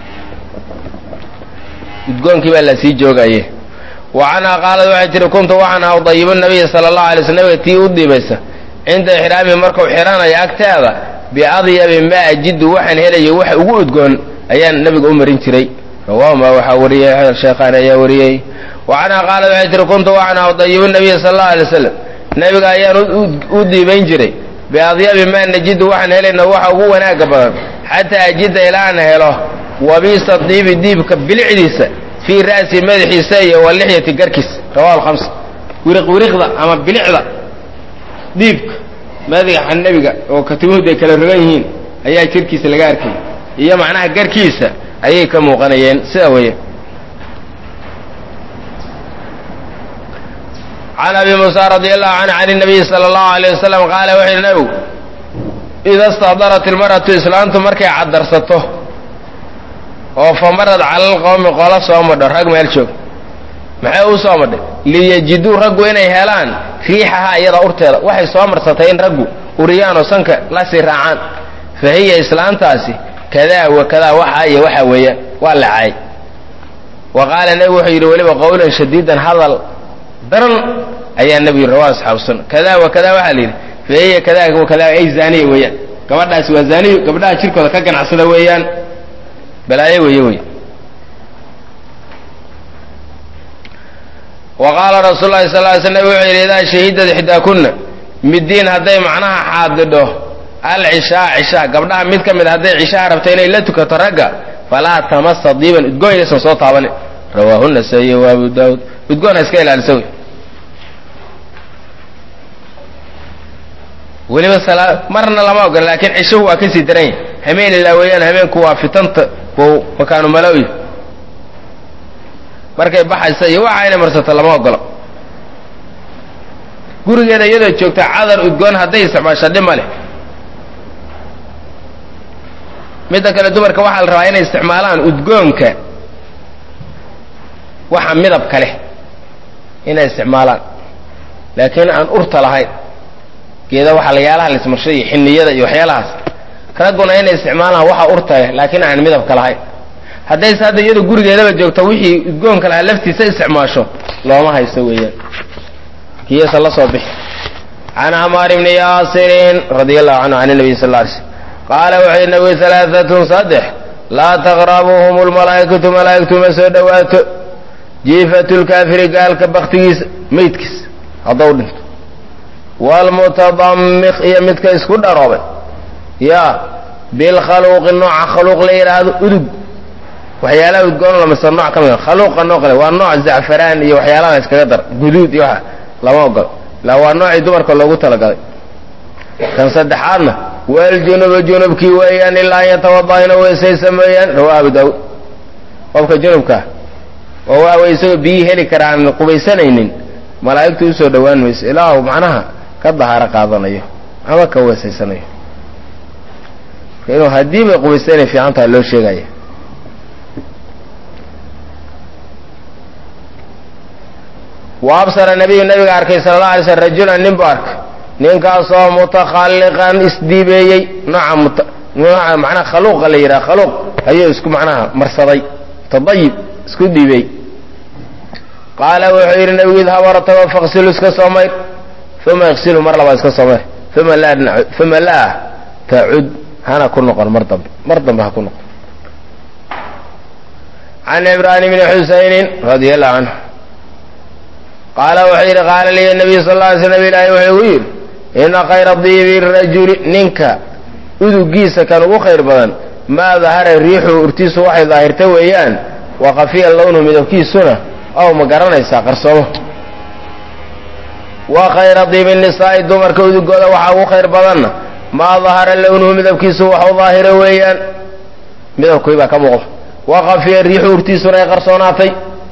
udgoonkii baa la sii joogaye wa canhaa qaalad waxay tihi kuntu waxaan ahaa udayibu nabiya sala allahu alay sl nabiga tii u dhiibaysa cinda ixraamihi markuu xiranayo agteeda biadyabi maa ajidu waxaan helayo waxa ugu udgoon ayaan nabiga u marin jiray rawaahuma waxaa wariyey sheekhaan ayaa wariyey wa canhaa qaalad waxay tihi kuntu waxaan ahaa udayibu nabiya sala allahu alay wasalam nabiga ayaan u diibayn jiray biadyabi maa najidu waxaan helayna waxa ugu wanaaga badan xataa ajida ilaana helo wabiisa diibi diibka bilicdiisa fii ra'si madaxiisa iyo walixyati garkiisa rawahu alkhamsa wiriqwiriqda ama bilicda diibka madaxa nebiga oo katimuhud ay kala rogan yihiin ayaa jirkiisa laga arkay iyo macnaha garkiisa ayay ka muuqanayeen sida weeye can abi muusa radi allahu canhu can الnabiyi salى اllahu alيyه wasalam qaala wuxu yidhi nabigu ida istahdarat ilmar'atu islaantu markay cadarsato oo famarad cala alqowmi qola soo madho rag meel joog maxay u soo madhay liyajiduu raggu inay helaan riixahaa iyada urteeda waxay soo marsatay in raggu uriyaan oo sanka la sii raacaan fa hiya islaantaasi kadaa wa kadaa waxaa iyo waxaa weeyaan waa lacay wa qaala nebigu wuxuu yidhi weliba qowlan shadiidan hadal daran ayaa nebigu yidhi rawaa asxaabu sunna kadaa wa kadaa waxaa la yidhi fa hiya kadaa wa kadaa ay zaaniya weeyaan gabadhaasi waa zaaniyo gabdhaha jirkooda ka ganacsada weeyaan balaayo weeye wey wa qaala rasuulu lahi sal ly sl nabig wuxuu yidhi idaa shahidad ixdaakunna middiin hadday macnaha xaadidho alcishaa cishaa gabdhaha mid ka mid hadday cishaha rabto inay la tukato ragga falaa tamasa diiban udgoon inaysan soo taabanin rawaahu nasaa-iy wa abu daawuud udgoon ha iska ilaalisa wey weliba marna lama ogola laakiin cishuhu waa kasii daran yahay hameen ilaa weeyaan hameenku waa fitanta u makaanu malawi markay baxaysa iyo waxa inay marsato lama ogolo gurigeeda iyadoo joogta cadar udgoon hadday isticmaasho dhib ma leh midda kale dumarka waxaa la rabaa inay isticmaalaan udgoonka waxa midabka leh inay isticmaalaan laakiin aan urta lahayn geeda waxa layaalaha laismarshay iyo xiniyada iyo waxyaalahaas ragguna inay isticmaalaan waxa urta leh laakiin aan midabka lahayn haddayse hadda iyadoo gurigeedaba joogto wixii udgoonka lahaa laftiisa isticmaasho looma haysto weeyaan kiyasa la soo bixi can camaar ibni yaasirin radia allahu canhu can nabiy sal lla alay slm qaala wuxuu yidhi nabigu alaaatun saddex laa taqrabuhum lmalaa'ikatu malaa'igtu ma soo dhowaato jiifatu lkaafiri gaalka baktigiisa meydkiisa haddau dhinto waalmutadammiq iyo midka isku dharoobay ya bilkhaluuqi nooca khaluuq la yidhaahdo udug waxyaalaha udgoon lamasa nooc ka mid khaluuqa noo qale waa nooc zacfaraan iyo waxyaalaha iskaga dar guduud iyo waxa lama ogolo la waa noocii dumarka loogu talagalay kan saddexaadna waljunuba junubkii weeyaan ilaa an yatawadaa ina weysaysa mooyaan rawaa abu daawuud qofka junubkaa oo waa way isagoo biyii heli kara aan qubaysanaynin malaa'igtu u soo dhowaan mayso ilaa uu macnaha ka dahaaro qaadanayo ama ka weesaysanayo. inuu haddii bay qubaysta inay fiican tahay loo sheegaya. wa absara nabiyu nabiga arkay sala allahu alay slm rajulan nin bu arkay ninkaasoo mutakhalliqan isdiibeeyey nooca macnaha khaluuqa la yidhaha khaluuq ayuu isku macnaha marsaday tadayib isku dhiibey. qaala wuxuu yidhi nabigu idhab ortago faqsilu iska soo mayr uma iqsilu mar labaad iska soo mayr uma laa tacud hana ku noqon mar dambe ha ku noqon. can cibraan bni xusaynin radia allahu canhu qaala wuxuu yidhi qaala liya nabiyu sal alla alay sl nabi ilaahi wuxuu igu yidhi ina khayra diibi rajuli ninka udugiisa kan ugu khayr badan maa dahara riixu urtiisu waxay daahirta weeyaan wa khafiya lownu midabkiisuna ow ma garanaysaa qarsoomo. wa khayra diibi nisaa'i dumarka udugooda waxaa ugu khayr badanna maa dahara lownuhu midabkiisu waxu daahira weeyaan midabkii baa ka muuqda wa khafiya riixu urtiisuna ay qarsoonaatay.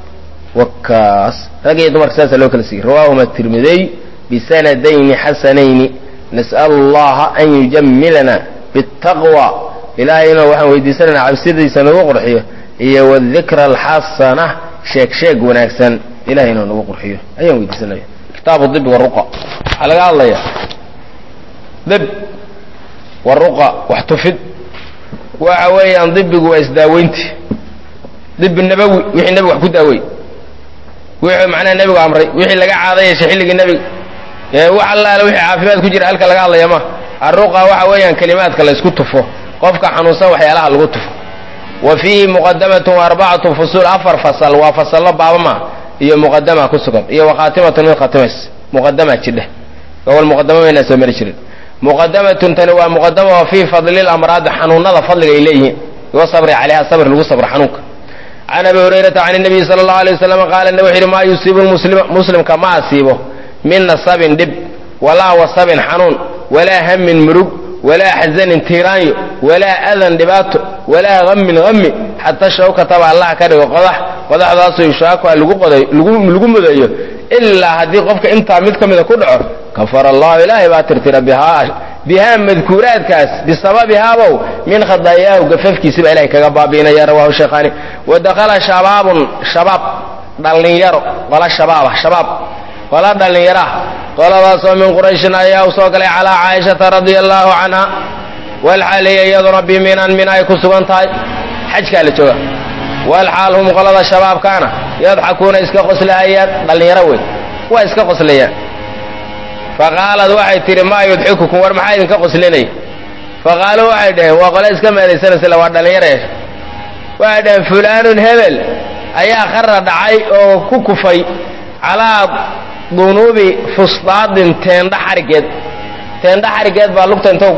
wakaas rag iyo dumarka saasa loo kala siiyey rawaahuma tirmidiy bisanadayni xasanayni nas'al allaha an yujammilana biاtaqwa ilaahayna waxaan weydiisanayna cabsidiisa nagu qurxiyo iyo wadikra alxasana sheeg wanaagsan ilahay inuu nagu qurxiyo ayaan weydiisanaya. kitaabu dib waruqa waxaa laga hadlaya dib waruqa wax tufid waxa weeyaan dibigu waa isdaaweynti dibi nabawi wixii nabigu wax ku daawey wixii macnaha nabigu amray wixii laga caadayashay xilligii nabiga wax allaale wixii caafimaad ku jira halka laga hadlaya ma arruqa waxa weeyaan kelimaadka la isku tufo qofka xanuunsan waxyaalaha lagu tufo. wa fiihi muqadamatun arbacatu fusuul afar fasal waa fasallo baabama iyo muqadama ku sugan iyo waqaatimatun mid khatimays muqadama jidhe gobol muqadama mayna soo mari jirin. muqadamatun tani waa muqadama wa fii fadli lamraad xanuunada fadliga ay leeyihiin wa sabri calayha sabr lagu sabro xanuunka. can abi hurayrata can nabiyi sala allahu alay wasalam qaala wuxuu yidhi maa yusiibu muslimka ma asiibo min nasabin dhib walaa wasabin xanuun walaa hamin murug walaa xasanin tiiraanyo walaa adan dhibaato walaa hammin hammi xataa shawkataba allah ka dhigo qodaxdaasoo yushaakuha lagu mudayo ilaa haddii qofka intaa mid ka mida ku dhaco kafara allahu ilaahay baa tirtira bihaa madkuuraadkaas bisababihaabow min khadaayaahu gafafkiisiba ilahay kaga baabiinaya rawahu sheekhaani. wadakala shabaabun shabaab dhallinyaro qola shabaab qola dhallinyaraah qoladaasoo min qurayshin ayaa u soo galay calaa caaishata radia allaahu canha walxaaliya iyaduna biminan min ay ku sugan tahay xajkaa la jooga walxaal hum qolada shabaabkaana yadxakuuna iska qoslahayaan dhallinyaro wey waa iska qoslayaan. faqaalad waxay tidhi maa yudxikukum war maxaa idinka qoslinaya faqaaluu waxay dhaheen waa qole iska meelaysanaysa waa dhallinyare waxay dhaheen fulaanun hebel ayaa qarra dhacay oo ku kufay calaa dunuubi fusdaadin teendha xarigeed baa lugta intou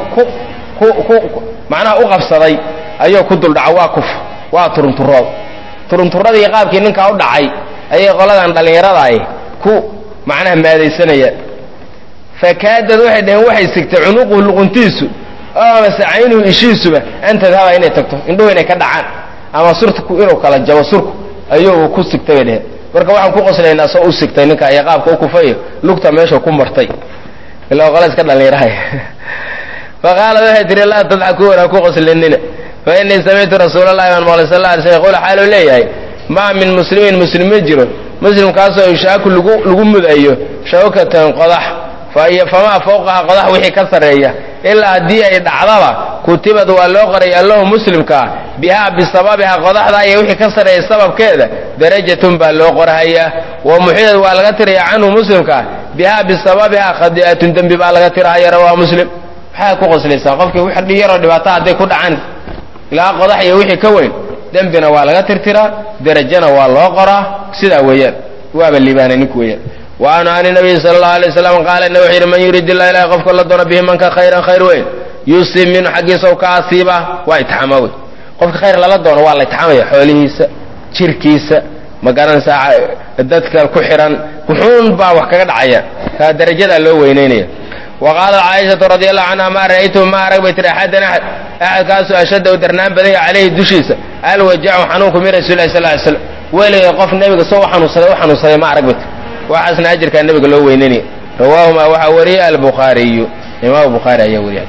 macnaha u qabsaday ayuu ku duldhaca waa kuf waa turunturadii qaabkii ninkaa u dhacay ayay qoladan dhallinyaradaay ku macnaha maadaysanayaan. fakaadad waxay dhaheen waxay sigtay cunuquhu luquntiisu oo mase caynuhu ishiisuba an tadhaba inay tagto indhuhu inay ka dhacaan ama surku inuu kala jabo surku ayuu ku sigtay bay dhaheen. marka waxaan ku qoslaynaa soo u sigtay ninka iyo qaabka u kufayo lugta meesha ku martay ilaa qola iska dhallinyarahay. faqaalad waxay tihi laa tadxakuu walaa ku qoslinina fa innii samictu rasuulallahi baan maqlay sal alla alay slam yaquulu xaaluu leeyahay maa min muslimin muslim ma jiro muslimkaasoo yushaaku lagu mudayo shawkatan qodax famaa fawqaha qodax wixii ka sarreeya ilaa haddii ay dhacdaba kutibad waa loo qoraya lahu muslimkaa bihaa bisababiha qodaxda iyo wixii ka sarreeya sababkeeda darajatun baa loo qorhayaa wa muxidad waa laga tiraya canhu muslimkaa bihaa bisababiha khadi'atun dembi baa laga tirahaya rawaa muslim. maxaa ku qoslaysaa qofkii wix dhiyaroo dhibaato hadday ku dhacaan ilaa qodax iyo wixii ka weyn dembina waa laga tirtiraa derajana waa loo qoraa sidaa weeyaan waaba liibaanay ninku weeyaan. وعنه عن النبي صلى الله عليه وسلم قال إنه وحير من يريد الله إله قفك الله دون به منك خيرا خير وين يسلم منه حقي سوك عصيبة ويتحموي قفك خير الله دون والله يتحموي حوليسا شركيسا مقارنسا الددك الكحرا كحون با وحكا عيا فدرجة اللي هو وينيني. وقال عائشة رضي الله عنها ما رأيته ما رغبت أحدا أحد كاسو أشد ودرنان بدي عليه الدشيسة قال وجعوا حنوكم من رسول الله صلى الله عليه وسلم ويلي قف النبي سوى حنوصي ما رغبت waxaasna ajirkaa nebiga loo weynani rawaahumaa waxaa wariyey albukhaariyu imaam bukhaari ayaa wariyay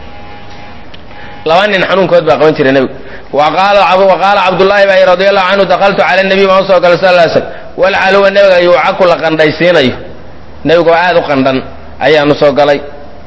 laba nin xanuunkood baa qaban jiray nebigu waqaala cabdullaahi baa radiallahu canhu dakaltu cala nabiy maan usoo galay sal ly slm walcaluwa nebiga yuucaku la qandhaysiinayo nebigoo aad u qandhan ayaanu soo galay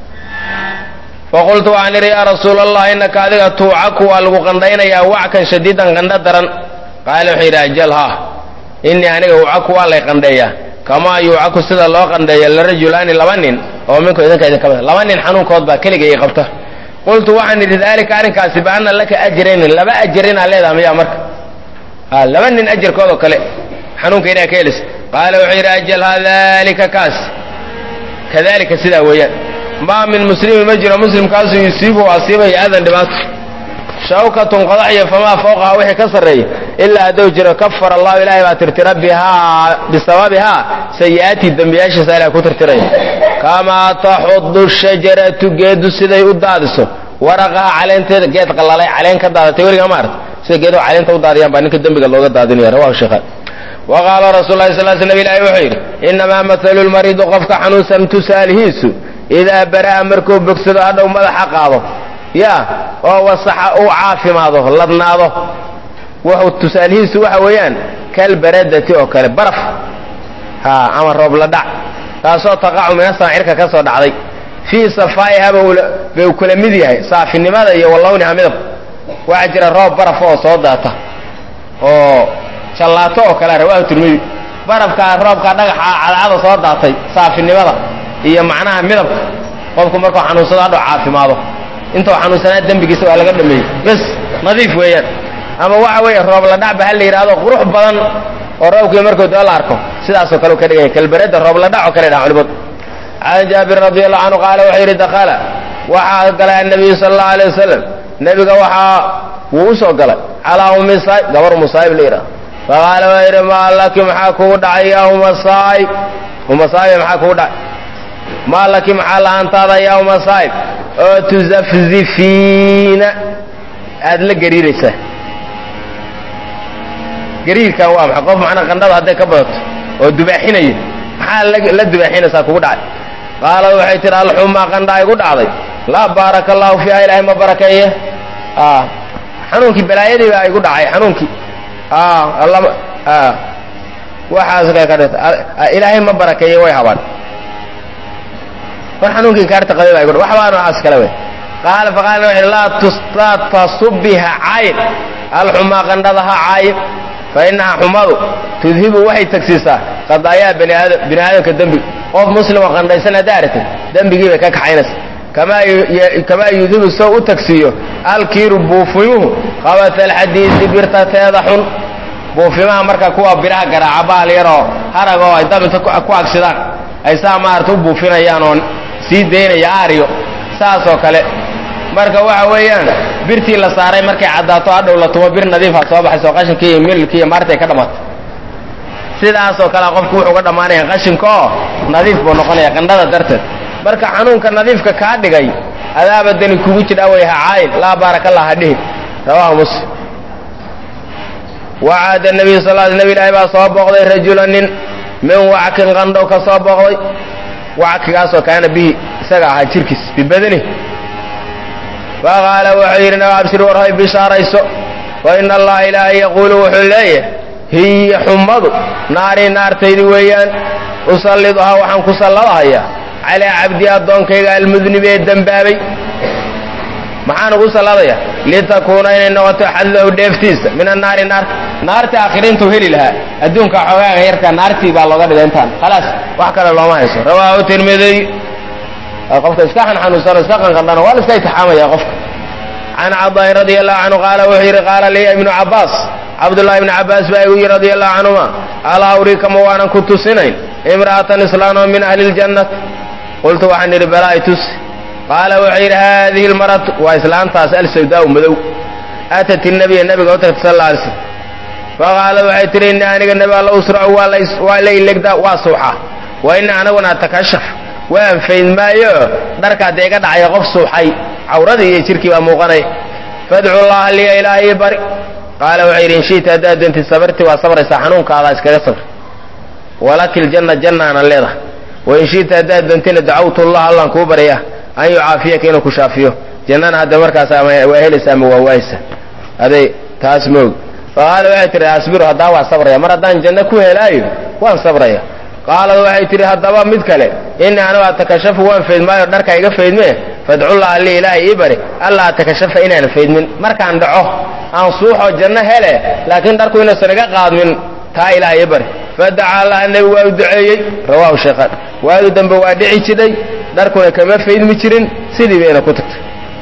faqultu waxaan idhi yaa rasuula allah innaka adiga tuucaku waa lagu qandhaynayaa wackan shadiidan qandho daran qaala wuxuu yidhi ajal haa innii aniga ucaku waa lay qandheeyaa kamaa yuucaku sida loo qandheeya larajulaani laba nin oo minku idinka idinka mid laba nin xanuunkood baa keliga ii qabta qultu waxaan idhi daalika arrinkaasi bianna laka ajrayni laba ajrinaa leedaha miyaa marka laba nin ajarkoodoo kale xanuunka inaa ka helis qaala wuxuu yidhi ajal haa daalika kaas kadalika sidaa weeyaan maa min muslimin ma jiro muslimkaasu yusiibuhu asiibaya aadan dhibaato shawkatun qodaxyo famaa fawqahaa wixii ka sarreeya ilaa hadduu jiro kafara allahu ilaahay baa tirtira bisababihaa sayi'aatii dembiyaashiisa ilahay ku tirtiraya kamaa taxudu shajaratu geedu siday u daadiso waraqaha caleenteeda geed qallalay caleen ka daadatay weligaa ma arta sida geeduhu caleenta u daadiyaan baa ninka dembiga looga daadinaya rawahu shaykhaan wa qaala rasuulu lahi sal sl nab ilahi wuxuu yidhi innamaa mathalu lmariidu qofka xanuunsan tusaalihiisu idaa bara'a markuu bogsado hadhow madaxa qaado ya oo wasaxa uu caafimaado ladnaado wuxuu tusaalihiisu waxa weeyaan kalbaradati oo kale baraf ama roob la dhac taasoo taqacu minasama cirka ka soo dhacday fii safaa'iha bay u kula mid yahay saafinimada iyo walawniha midab waxaa jira roob baraf oo soo daata oo jallaato oo kale rawaahu tirmidi barafkaa roobkaa dhagaxa cadcada soo daatay saafinimada iyo macnaha midabka qofku markuu xanuunsado hadhow caafimaado intuu xanuunsanaa dembigiisa waa laga dhameeyey bes nadiif weeyaan ama waxa weeye roob la dhacba ha la yidhaahdo qurux badan oo roobkii markuu doo la arko sidaasoo kale u ka dhiganya kalbarada roob la dhac oo kale dhaha culimadu can jaabir radi allahu canhu qaala wuxuu yidhi dakala waxaa galay annabiyu sala allahu alay wasalam nebiga wuu u soo galay calaa ummi saa'ib gabar musaa'ib la yidhahdo faqaala waa yidhi maa laki maxaa kugu dhacay yaa umma saa'ib maxaa kugu dhacay maa laki maxaa lahaantaada yaa umma saa'ib oo tuzafzifiina aada la gariiraysaa gariirkan waa maxay qof macnaa qandhada hadday ka badato oo dubaaxinaya maxaa la dubaaxinaysaa kugu dhacay qaalad waxay tihi alxumaa qandhaa igu dhacday laa baaraka allahu fiiha ilaahay ma barakeeye xanuunkii balaayadii baa igu dhacay xanuunkii waxaas ilaahay ma barakeeye way habaan war xanuunkii kaarta qabay baa igu dhacay waxbaa noocaas kale wey qaala faqaala wuxuu laa tasubbiha caayin alxumaa qandhadaha caayin fa innahaa xumadu tudhibu waxay tagsiisaa qadaayaa bini aadamka dembiga qof muslima qandhaysan haddaa aragtay dembigii bay ka kaxaynaysa kamaa yudhibu soo u tagsiiyo alkiiru buufimuhu qabata alxadiisi birtateeda xun buufimaha marka kuwa biraha garaaca baal yaroo harag oo ay dab inta ku agsidaan ay saa maarata u buufinayaan oo sii daynaya aariyo saasoo kale marka waxa weeyaan birtii la saaray markay caddaato hadhow la tumo bir nadiifa soo baxayso qashinkii iyo mililkii iyo maartay ka dhammaatay sidaasoo kale qofku wuxuu uga dhammaanaya qashinka oo nadiif buu noqonaya qandhada darteed marka xanuunka nadiifka kaa dhigay adaaba dani kugu jidha way ha caayin laa baaraka allah ha dhihin rawaahu muslim wacaada nabiy sal l nabi ilaahi baa soo booqday rajula nin min wackin qandhow ka soo booqday wackigaasoo kaana bihi isaga ahaa jirkiis bibadani faqaala wuxuu yidhi naga abshir warhay bishaarayso wa ina allaha ilaahay yaquulu wuxuu leeyahay hiya xumadu naarii naartaydi weeyaan usalliduhaa waxaan ku salladahayaa calaa cabdii addoonkayga almudnibi ee dembaabay maxaan ugu salladaya litakuuna inay noqoto xadlahu dheeftiisa min annaari naarta aakhiriintuu heli lahaa adduunka xoogaaga yarka naartii baa looga dhigay intaan khalaas wax kale looma hayso rawaahu tirmidiy qofka iska xanuunsano iska qanqandhano waa la iska itixaamaya qofka can cabdaahi radi allahu canhu qaala wuxuu yidhi qaala liya ibnu cabbaas cabdullahi ibnu cabbaas baa igu yidhi radi allahu canhuma alaa uriikama waanan ku tusinayn imra'atan islaanoo min ahli ljannati qultu waxaan idhi balaa itusi qaala wuxuu yidhi haadihi lmaratu waa islaantaas alsawdaau madow aatat inabiya nabiga u tagtay sal alla alay slam faqaala waxay tihi inna aniga nabi alla usracu waa la ilegdaa waa suuxaa wa ina anaguna atakashaf waan fayd maayo dharka haddee iga dhacaya qof suuxay cawradii iyo jirkii baa muuqanaya fadcu llaha liya ilaahay bari qaala wuxuu yidhi in shi'ta haddaad doontid sabarti waa sabraysaa xanuunkaadaa iskaga sabr walaki ljanna jannaana leedahay wain shi'ta haddaad doontana dacawtu allah allaan kuu baryaa an yucaafiyaka inuu ku shaafiyo jannana hadda markaas ama waa helaysa ama waa waaysa aday taas moog faqaala waxay tihi asbiru haddaa waa sabraya mar haddaan janno ku helaayo waan sabraya qaalad waxay tidhi haddaba mid kale innii anigu atakashafu waan faydmaayo dharka iga faydmee fadcullah alli ilaahay ii bari alla atakashafa inaan faydmin markaan dhaco aan suuxoo janno hele laakiin dharku inuusan iga qaadmin taa ilaahay ii bari fadacaa allaha nebigu waa u duceeyey rawaahu shaykhaan waadu dambe waa dhici jiray dharkuna kama faydmi jirin sidii bayna ku tagtay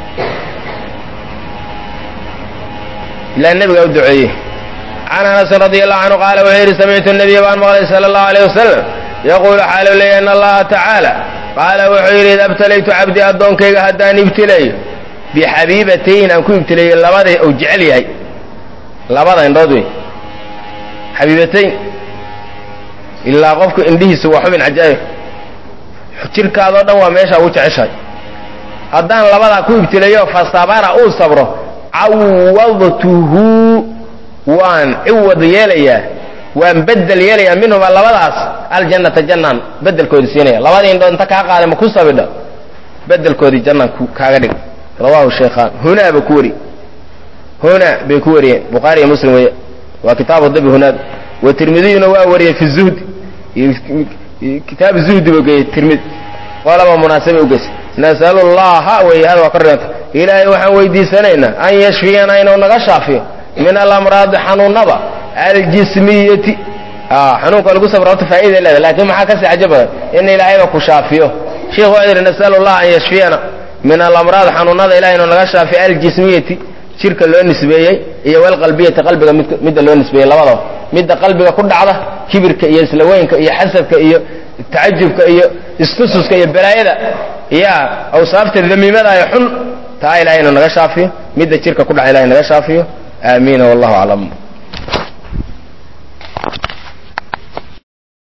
ilaa nebigaa u duceeyey can anasin radi allahu canhu qaala wuxuu yidhi samictu nabiya baan maqlay sala allahu alayh wasalam yaquulu xaalu leeya in allaha tacaala qaala wuxuu yidhi ida ibtalaytu cabdii addoonkayga haddaan ibtilayo bixabiibatayn aan ku ibtilayo labada uu jecel yahay labada indhood wey xabiibatayn ilaa qofku indhihiisa waa xubin cajaa'ib jirkaadoo dhan waa meesha ugu jeceshahay haddaan labadaa ku ibtilayo fasabara uu sabro cawadtuhu waan ciwad yeelayaa waan bedel yeelayaa minhuma labadaas aljannata jannaan bedelkoodi siinaya labadii indhood inta kaa qaaday ma ku sabidha bedelkoodii jannaan kaaga dhig rawaahu shaykhaan hunaa ba ku wari hunaa bay ku wariyeen bukhaari iyo muslim weeye waa kitaabu dabi hunaad wa tirmidiyuna waa wariyey fi zuhdi kitaab zuhdi buu geeyey tirmidi qolaba munaasaba u geysay nasalu llaha wey hada waa ka reenta ilaahay waxaan weydiisanaynaa an yashfiyana inuu naga shaafiyo min alamraadi xanuunada aljismiyati xanuunka lagu sabra horta faa'iida leeda laakiin maxaa kasii cajo badan in ilaahayba ku shaafiyo sheikhu wuxuu yidhi nasalu allah an yashfiyana min alamraad xanuunada ilahay inuu naga shaafiyo aljismiyati jirka loo nisbeeyey iyo walqalbiyati qalbiga midda loo nisbeeyey labadaba midda qalbiga ku dhacda kibirka iyo islaweynka iyo xasadka iyo tacajubka iyo istususka iyo balaayada iyo awsaafta damiimada ee xun taa ilahay inuu naga shaafiyo midda jirka ku dhaca ilahay naga shaafiyo آمين والله أعلم